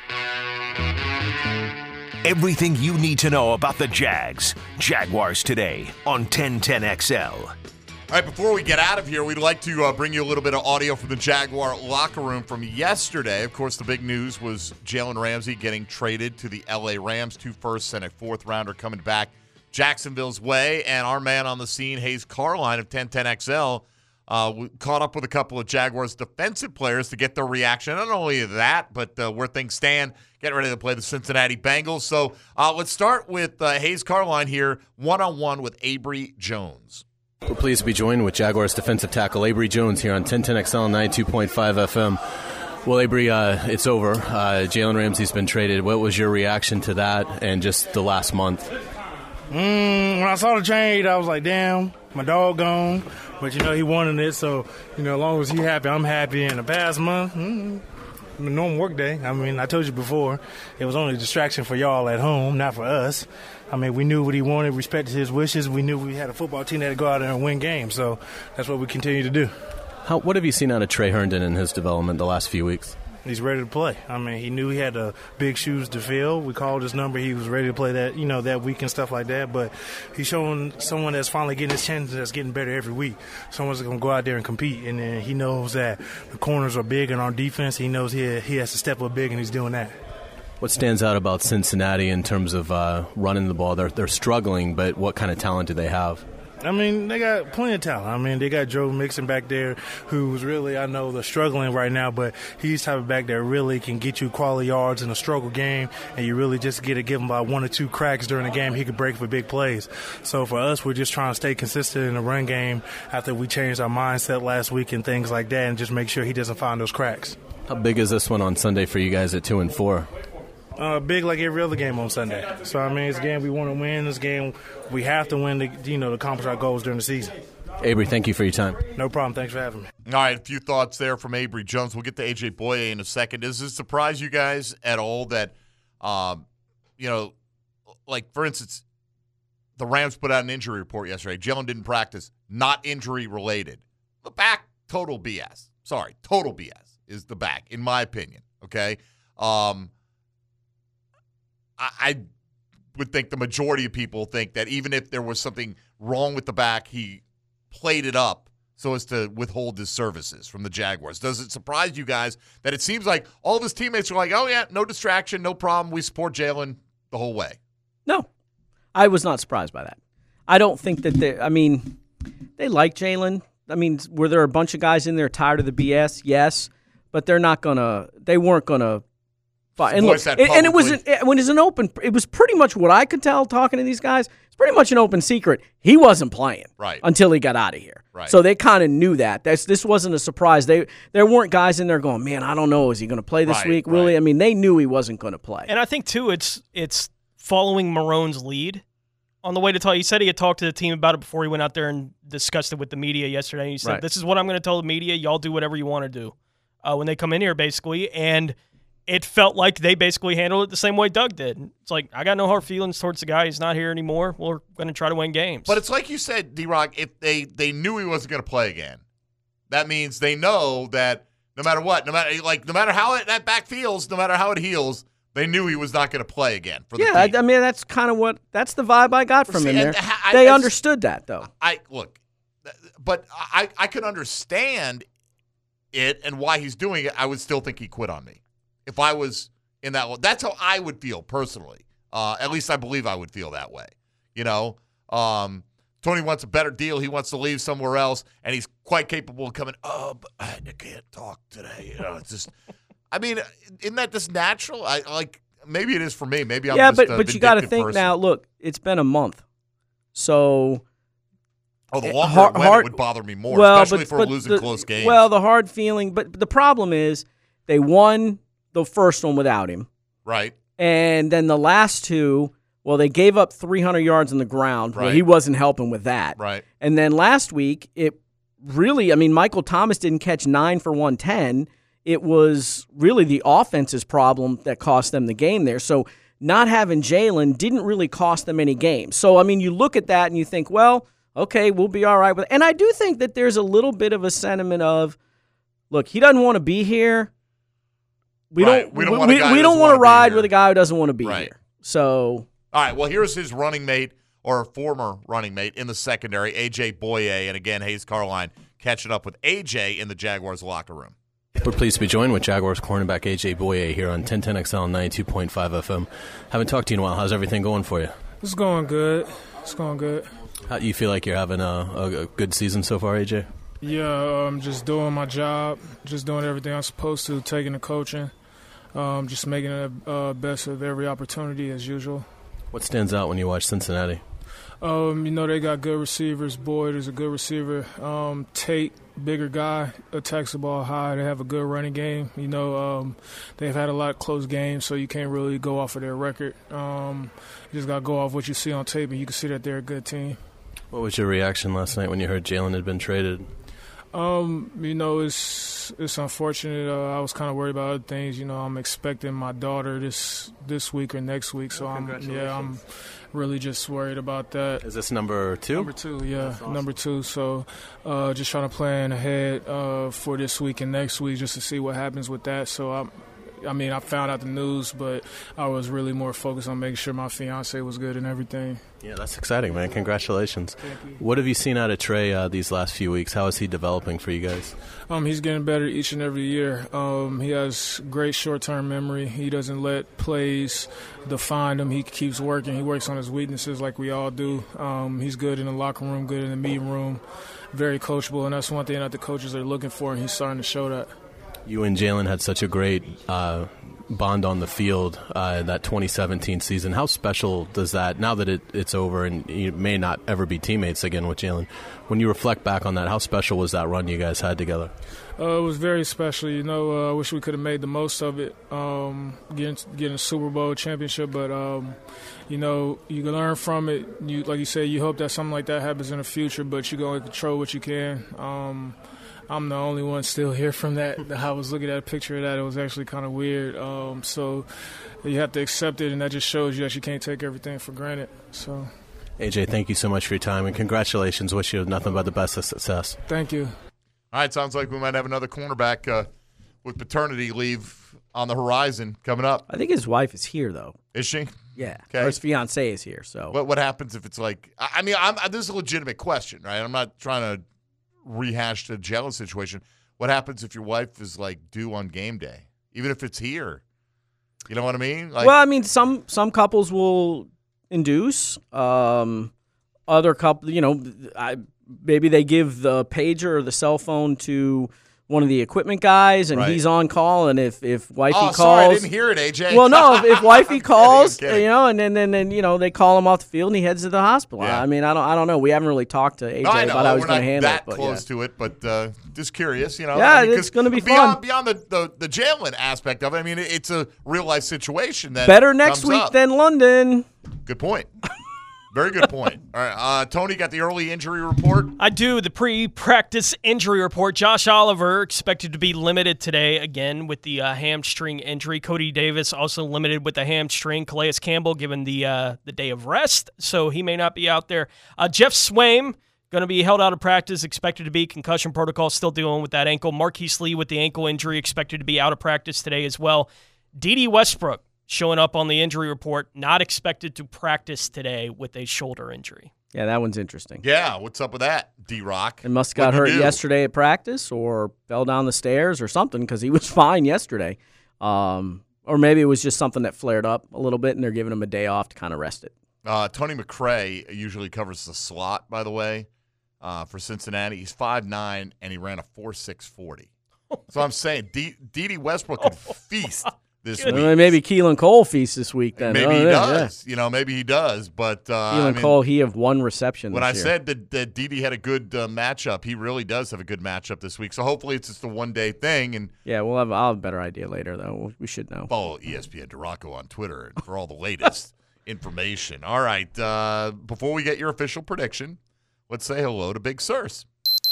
Everything you need to know about the Jags. Jaguars Today on ten ten X L. All right, before we get out of here, we'd like to uh, bring you a little bit of audio from the Jaguar locker room from yesterday. Of course, the big news was Jalen Ramsey getting traded to the L A Rams, two firsts and a fourth rounder coming back Jacksonville's way. And our man on the scene, Hayes Carline of ten ten X L, uh, we caught up with a couple of Jaguars defensive players to get their reaction. Not only that, but uh, where things stand, getting ready to play the Cincinnati Bengals. So uh, let's start with uh, Hayes Carline here, one-on-one with Abry Jones. We're pleased to be joined with Jaguars defensive tackle Abry Jones here on ten ten X L and ninety-two point five F M. Well, Abry, uh, it's over. Uh, Jalen Ramsey's been traded. What was your reaction to that and just the last month? Mm, when I saw the trade, I was like, damn, my dog gone. But, you know, he wanted it, so, you know, as long as he's happy, I'm happy. In the past month, mm, a normal work day. I mean, I told you before, it was only a distraction for y'all at home, not for us. I mean, we knew what he wanted, respected his wishes. We knew we had a football team that had to go out there and win games. So that's what we continue to do. How, what have you seen out of Trey Herndon in his development the last few weeks? He's ready to play. I mean, he knew he had the big shoes to fill. We called his number. He was ready to play that, you know, that week and stuff like that. But he's showing someone that's finally getting his chance, that's getting better every week. Someone's going to go out there and compete. And then he knows that the corners are big in our defense. He knows he he has to step up big, and he's doing that. What stands out about Cincinnati in terms of uh, running the ball? They're they're struggling, but what kind of talent do they have? I mean, they got plenty of talent. I mean, they got Joe Mixon back there, who's really, I know, they're struggling right now, but he's type of back that really can get you quality yards in a struggle game, and you really just get to give him about one or two cracks during the game. He could break for big plays. So for us, we're just trying to stay consistent in the run game after we changed our mindset last week and things like that, and just make sure he doesn't find those cracks. How big is this one on Sunday for you guys at two and four? Uh, big like every other game on Sunday. So, I mean, it's a game we want to win. This game we have to win to, you know, to accomplish our goals during the season. Avery, thank you for your time. No problem. Thanks for having me. All right, a few thoughts there from Avery Jones. We'll get to A J Boye in a second. Does this surprise you guys at all that, um, you know, like, for instance, the Rams put out an injury report yesterday. Jalen didn't practice, not injury-related. The back, total B S. Sorry, total B S is the back, in my opinion, okay? Um I would think the majority of people think that even if there was something wrong with the back, he played it up so as to withhold his services from the Jaguars. Does it surprise you guys that it seems like all of his teammates are like, oh, yeah, no distraction, no problem, we support Jalen the whole way? No. I was not surprised by that. I don't think that they – I mean, they like Jalen. I mean, were there a bunch of guys in there tired of the B S? Yes. But they're not going to – they weren't going to – And look, and, and it was an, when it was an open. It was pretty much what I could tell talking to these guys. It's pretty much an open secret. He wasn't playing right until he got out of here. Right. So they kind of knew that. That's this wasn't a surprise. They there weren't guys in there going, man, I don't know, is he going to play this right, week? Right. Really? I mean, they knew he wasn't going to play. And I think too, it's it's following Marone's lead on the way to talk. He said he had talked to the team about it before he went out there and discussed it with the media yesterday. He said, right. "This is what I'm going to tell the media. Y'all do whatever you want to do uh, when they come in here, basically." And it felt like they basically handled it the same way Doug did. It's like, I got no hard feelings towards the guy. He's not here anymore. We're going to try to win games. But it's like you said, D-Rock, if they, they knew he wasn't going to play again, that means they know that no matter what, no matter like no matter how it, that back feels, no matter how it heals, they knew he was not going to play again for the yeah, team. I, I mean, that's kind of what – that's the vibe I got from See, him there. I, they I, understood that, though. I Look, but I, I could understand it and why he's doing it. I would still think he quit on me. If I was – in that one. That's how I would feel personally. Uh, at least I believe I would feel that way. You know, um, Tony wants a better deal. He wants to leave somewhere else, and he's quite capable of coming, oh, but I can't talk today. You know, it's just, I mean, isn't that just natural? I like, maybe it is for me. Maybe I'm yeah, just but, a but you got to think person. now, look, it's been a month. So. Oh, the longer hard, it went, hard, it would bother me more, well, especially but, for but losing the, close games. Well, the hard feeling, but the problem is they won the first one without him. Right. And then the last two, well, they gave up three hundred yards on the ground. Right. Well, he wasn't helping with that. Right. And then last week, it really, I mean, Michael Thomas didn't catch nine for one ten. It was really the offense's problem that cost them the game there. So not having Jalen didn't really cost them any games. So, I mean, you look at that and you think, well, okay, we'll be all right with it. And I do think that there's a little bit of a sentiment of, look, he doesn't want to be here. We right. don't. We don't we, want, we, we don't want to ride with a guy who doesn't want to be right. here. So, all right. Well, here's his running mate or former running mate in the secondary, A J Boye, and again, Hayes Carline catching up with A J in the Jaguars locker room. We're pleased to be joined with Jaguars cornerback A J Boye here on ten ten X L ninety-two point five F M. Haven't talked to you in a while. How's everything going for you? It's going good. It's going good. How do you feel like you're having a, a, a good season so far, A J? Yeah, I'm just doing my job, just doing everything I'm supposed to, taking the coaching. Um, just making the uh, best of every opportunity as usual. What stands out when you watch Cincinnati? Um, you know, they got good receivers. Boyd is a good receiver. Um, Tate, bigger guy, attacks the ball high. They have a good running game. You know, um, they've had a lot of close games, so you can't really go off of their record. Um, you just got to go off what you see on tape, and you can see that they're a good team. What was your reaction last night when you heard Jalen had been traded? Um, you know, it's it's unfortunate. Uh, I was kind of worried about other things. You know, I'm expecting my daughter this this week or next week, so well, I'm yeah, I'm really just worried about that. Is this number two? Number two, yeah, awesome. number two. So uh, just trying to plan ahead uh, for this week and next week just to see what happens with that. So I'm. I mean, I found out the news, but I was really more focused on making sure my fiance was good and everything. Yeah, that's exciting, man. Congratulations. What have you seen out of Trey uh, these last few weeks? How is he developing for you guys? Um, he's getting better each and every year. Um, he has great short-term memory. He doesn't let plays define him. He keeps working. He works on his weaknesses like we all do. Um, he's good in the locker room, good in the meeting room, very coachable, and that's one thing that the coaches are looking for, and he's starting to show that. You and Jalen had such a great uh, bond on the field uh, that twenty seventeen season. How special does that, now that it, it's over and you may not ever be teammates again with Jalen, when you reflect back on that, how special was that run you guys had together? Uh, it was very special. You know, uh, I wish we could have made the most of it, um, getting, getting a Super Bowl championship. But, um, you know, you can learn from it. You, like you said, you hope that something like that happens in the future, but you go and control what you can. Um I'm the only one still here from that. I was looking at a picture of that. It was actually kind of weird. Um, so you have to accept it, and that just shows you that you can't take everything for granted. So, A J, thank you so much for your time, and congratulations. Wish you nothing but the best of success. Thank you. All right, sounds like we might have another cornerback uh, with paternity leave on the horizon coming up. I think his wife is here, though. Is she? Yeah. Okay. Or his fiancée is here. So what what happens if it's like? I mean, I'm, this is a legitimate question, right? I'm not trying to rehash the Jalen situation. What happens if your wife is like due on game day, even if it's here? You know what I mean? Like, well, I mean, some some couples will induce. Um, other couple, you know, I, maybe they give the pager or the cell phone to one of the equipment guys, and right. he's on call. And if if wifey oh, calls, sorry, I didn't hear it, A J. Well, no, if, if wifey calls, kidding, kidding. you know, and then then then you know they call him off the field, and he heads to the hospital. Yeah. I mean, I don't I don't know. We haven't really talked to A J no, I know. about how he's We're going not to handle that it. But close yeah. to it, but uh, just curious, you know. Yeah, I mean, it's going to be beyond, fun. Beyond the, the, the Jalen aspect of it, I mean, it's a real-life situation that Better next comes week up. than London. Good point. Very good point. All right, uh, Tony, got the early injury report? I do. The pre-practice injury report. Josh Oliver expected to be limited today again with the uh, hamstring injury. Cody Davis also limited with the hamstring. Calais Campbell given the uh, the day of rest, so he may not be out there. Uh, Jeff Swaim going to be held out of practice, expected to be concussion protocol, still dealing with that ankle. Marquise Lee with the ankle injury, expected to be out of practice today as well. Dede Westbrook showing up on the injury report, not expected to practice today with a shoulder injury. Yeah, that one's interesting. Yeah, what's up with that, D-Rock? And must have got hurt yesterday at practice or fell down the stairs or something because he was fine yesterday. Um, or maybe it was just something that flared up a little bit and they're giving him a day off to kind of rest it. Uh, Tony McRae usually covers the slot, by the way, uh, for Cincinnati. He's five nine, and he ran a four six forty. So I'm saying D- Dede Westbrook could feast this week. Well, maybe Keelan Cole feasts this week then. Maybe oh, he yeah, does. Yeah. You know, maybe he does. But uh, Keelan I mean, Cole, he have one reception when this I year. said that, that Dede had a good uh, matchup, he really does have a good matchup this week. So hopefully it's just a one-day thing. And yeah, we'll have, I'll have a better idea later, though. We should know. Follow E S P N Duraco on Twitter for all the latest information. All right. Uh, before we get your official prediction, let's say hello to Big Surse.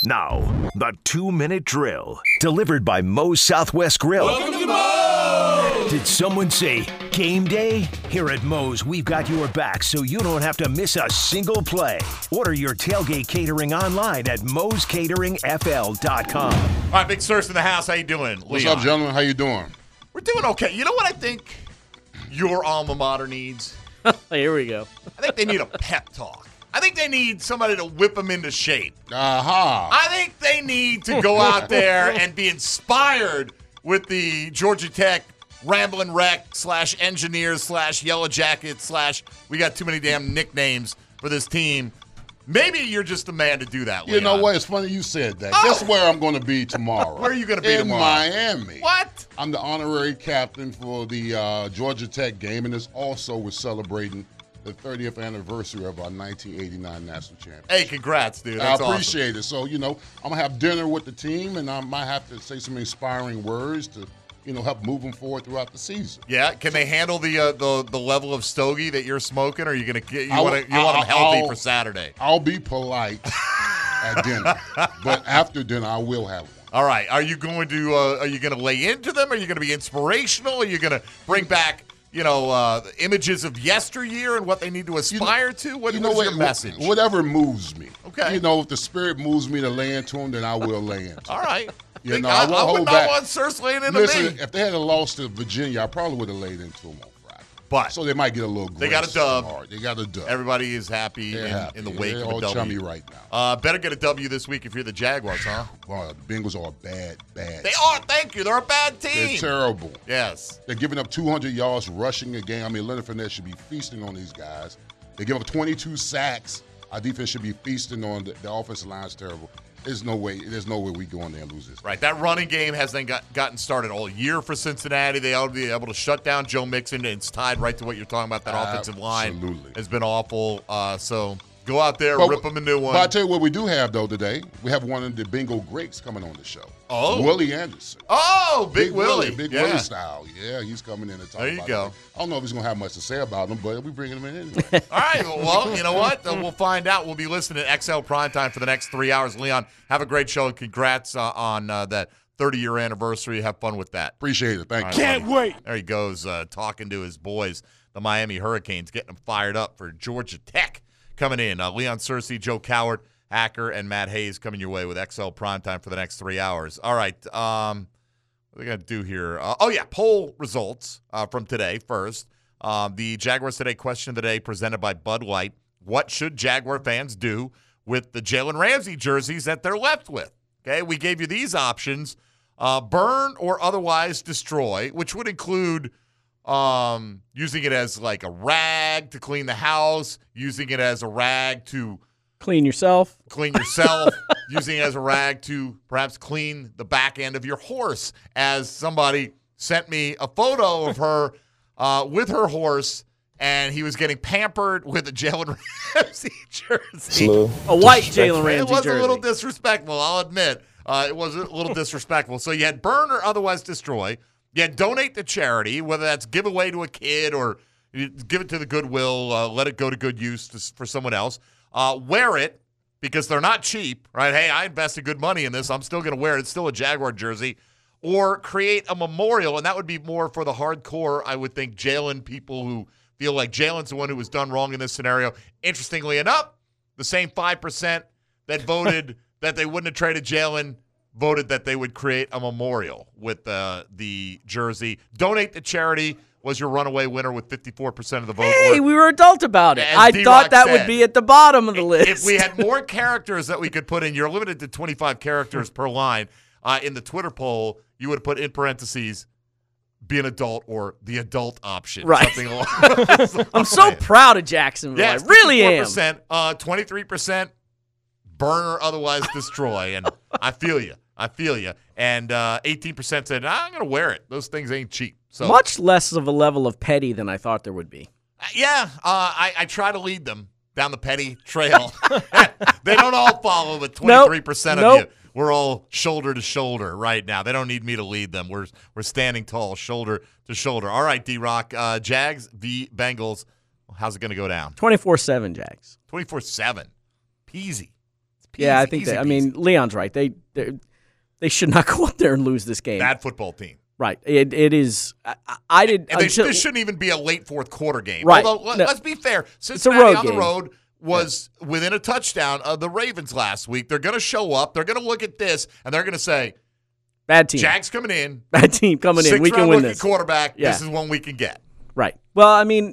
Now, the two-minute drill, delivered by Moe's Southwest Grill. Welcome to Moe's! Did someone say game day? Here at Moe's, we've got your back so you don't have to miss a single play. Order your tailgate catering online at moes catering f l dot com. All right, Big Surse in the house. How you doing, What's Leon? up, gentlemen? How you doing? We're doing okay. You know what I think your alma mater needs? Here we go. I think they need a pep talk. I think they need somebody to whip them into shape. Aha. I think they need to go out there and be inspired with the Georgia Tech Ramblin' Wreck slash Engineers slash Yellow Jackets slash we got too many damn nicknames for this team. Maybe you're just the man to do that, Leon. You know what? It's funny you said that. Oh. Guess where I'm going to be tomorrow? Where are you going to be In tomorrow? Miami. What? I'm the honorary captain for the uh, Georgia Tech game, and it's also we're celebrating the thirtieth anniversary of our nineteen eighty-nine national championship. Hey, congrats, dude. That's I appreciate awesome. it. So, you know, I'm going to have dinner with the team, and I might have to say some inspiring words to, you know, help move them forward throughout the season. Yeah, can they handle the uh, the the level of stogie that you're smoking, or are you gonna get you I'll- want to you want them I'll- healthy I'll- for Saturday? I'll be polite at dinner, but after dinner, I will have one. All right, are you going to uh, are you going to lay into them? Are you going to be inspirational? Are you going to bring back you know, uh, images of yesteryear and what they need to aspire to? What, You know what is what? your message? Whatever moves me. Okay. You know, if the spirit moves me to land to him, then I will land. All right. You Think know, I, I won't I would hold not back. want Sirs laying into Listen, me. if they had a loss to Virginia, I probably would have laid into them on Friday. But so they might get a little. They got a grace dub. tomorrow. They got a dub. Everybody is happy, They're in, happy. in the wake They're of a all W. chummy right now. Uh, better get a W this week if you're the Jaguars, huh? Well, the Bengals are a bad, bad. They team. are. Thank you. They're a bad team. They're terrible. Yes. They're giving up two hundred yards rushing a game. I mean, Leonard Fournette should be feasting on these guys. They give up twenty-two sacks. Our defense should be feasting on the, the offensive line's terrible. There's no way. There's no way we go in there and lose this. Right. That running game hasn't got, gotten started all year for Cincinnati. They ought to be able to shut down Joe Mixon. It's tied right to what you're talking about. That offensive line Absolutely. has been awful. Uh, so go out there, But- rip them a new one. But I tell you what we do have, though, today. We have one of the bingo greats coming on the show. Oh. Willie Anderson. Oh, Big Willie. Big Yeah. Willie style. Yeah, he's coming in to talk There you about go. it. I don't know if he's going to have much to say about him, but we're bringing him in anyway. All right. Well, you know what? Uh, we'll find out. We'll be listening to X L Primetime for the next three hours. Leon, have a great show. Congrats uh, on uh, that thirty-year anniversary. Have fun with that. Appreciate it. Thank All you. right, Can't buddy. There he goes, uh, talking to his boys, the Miami Hurricanes, getting them fired up for Georgia Tech coming in. Uh, Leon Searcy, Joe Coward, Hacker, and Matt Hayes coming your way with X L Primetime for the next three hours. All right. Um, what are we going to do here? Uh, oh, yeah, poll results uh, from today first. Um, the Jaguars Today question of the day presented by Bud Light. What should Jaguar fans do with the Jalen Ramsey jerseys that they're left with? Okay, we gave you these options. Uh, burn or otherwise destroy, which would include um, using it as like a rag to clean the house, using it as a rag to Clean yourself. clean yourself, using it as a rag to perhaps clean the back end of your horse, as somebody sent me a photo of her uh, with her horse, and he was getting pampered with a Jalen Ramsey jersey. A white Jalen Ramsey It was jersey. a little disrespectful, I'll admit. Uh, it was a little disrespectful. So you had burn or otherwise destroy. You had donate to charity, whether that's give away to a kid or you give it to the Goodwill, uh, let it go to good use to, for someone else. Uh, wear it because they're not cheap, right? Hey, I invested good money in this. I'm still going to wear it. It's still a Jaguar jersey. Or create a memorial, and that would be more for the hardcore, I would think, Jalen people who feel like Jalen's the one who was done wrong in this scenario. Interestingly enough, the same five percent that voted that they wouldn't have traded Jalen voted that they would create a memorial with uh, the jersey. Donate to charity was your runaway winner with fifty-four percent of the vote. Hey, Or- we were adult about it. As I D-Rock thought that would said, be at the bottom of the list. If we had more characters that we could put in, you're limited to twenty-five characters per line. Uh, in the Twitter poll, you would put in parentheses, be an adult or the adult option. Right. Something along those lines. I'm so proud of Jacksonville. Yeah, I really am. fifty-four percent, uh, twenty-three percent burn or otherwise destroy. And I feel you. I feel you. And uh, eighteen percent said, nah, I'm going to wear it. Those things ain't cheap. So Much less of a level of petty than I thought there would be. Yeah, uh, I, I try to lead them down the petty trail. They don't all follow, but twenty-three percent Nope. of you, we're all shoulder to shoulder right now. They don't need me to lead them. We're we're standing tall, shoulder to shoulder. All right, D-Rock, uh, Jags v. Bengals. How's it going to go down? twenty-four seven Jags. twenty-four seven. Peasy. It's peasy. Yeah, I think easy that. I mean, Leon's right. They they they should not go up there and lose this game. Bad football team. Right. It it is. I, I did. And they, until, this shouldn't even be a late fourth quarter game. Right. Although, let, No. let's be fair. a Cincinnati road on the game. road was within a touchdown of the Ravens last week. They're going to show up. They're going to look at this, and they're going to say, bad team. Jags coming in. Bad team coming in. We can Six-round win rookie this. quarterback. Yeah. This is one we can get. Right. Well, I mean,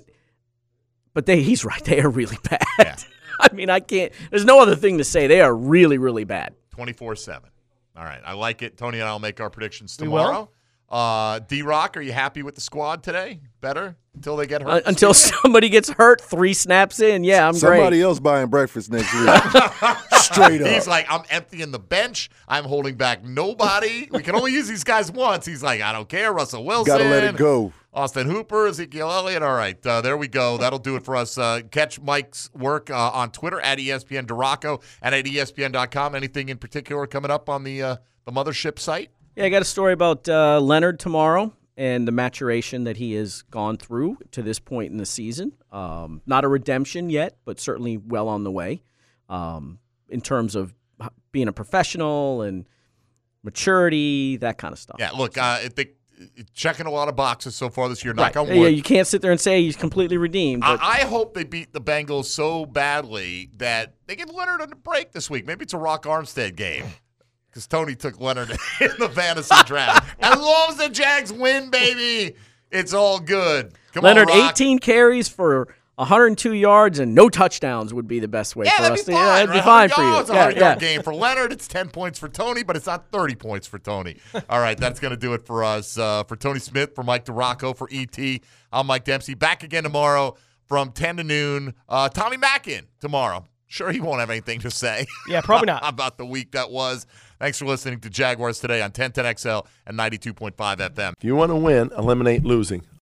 but they he's right. They are really bad. I mean, I can't. There's no other thing to say. They are really, really bad. twenty-four seven. All right. I like it. Tony and I will make our predictions We will? tomorrow. Uh, D-Rock, are you happy with the squad today? Better? Until they get hurt? Uh, until somebody gets hurt, three snaps in. Yeah, I'm Somebody great. else buying breakfast next week. Straight up. He's like, I'm emptying the bench. I'm holding back nobody. We can only use these guys once. He's like, I don't care. Russell Wilson. Gotta let it go. Austin Hooper, Ezekiel Elliott. All right, uh, there we go. That'll do it for us. Uh, catch Mike's work uh, on Twitter at E S P N Duraco and at E S P N dot com. Anything in particular coming up on the uh, the mothership site? Yeah, I got a story about uh, Leonard tomorrow and the maturation that he has gone through to this point in the season. Um, not a redemption yet, but certainly well on the way um, in terms of being a professional and maturity, that kind of stuff. Yeah, look, uh, if they, checking a lot of boxes so far this year. Right. Knock on wood. Yeah, you can't sit there and say he's completely redeemed. But I, I hope they beat the Bengals so badly that they give Leonard a break this week. Maybe it's a Rock Armstead game because Tony took Leonard in the fantasy draft. As long as the Jags win, baby, it's all good. Come Leonard, on, Rock. eighteen carries for one hundred two yards and no touchdowns would be the best way Yeah, for that'd us. be to, fine, yeah, that'd right? be fine for Oh, you. it's a Yeah, hundred-yard yeah. game for Leonard. It's ten points for Tony, but it's not thirty points for Tony. All right, that's going to do it for us. Uh, for Tony Smith, for Mike DeRocco, for E T, I'm Mike Dempsey. Back again tomorrow from ten to noon. Uh, Tommy Mackin tomorrow. Sure, he won't have anything to say. Yeah, probably not. about the week that was. Thanks for listening to Jaguars Today on ten ten X L and ninety-two point five F M. If you want to win, eliminate losing.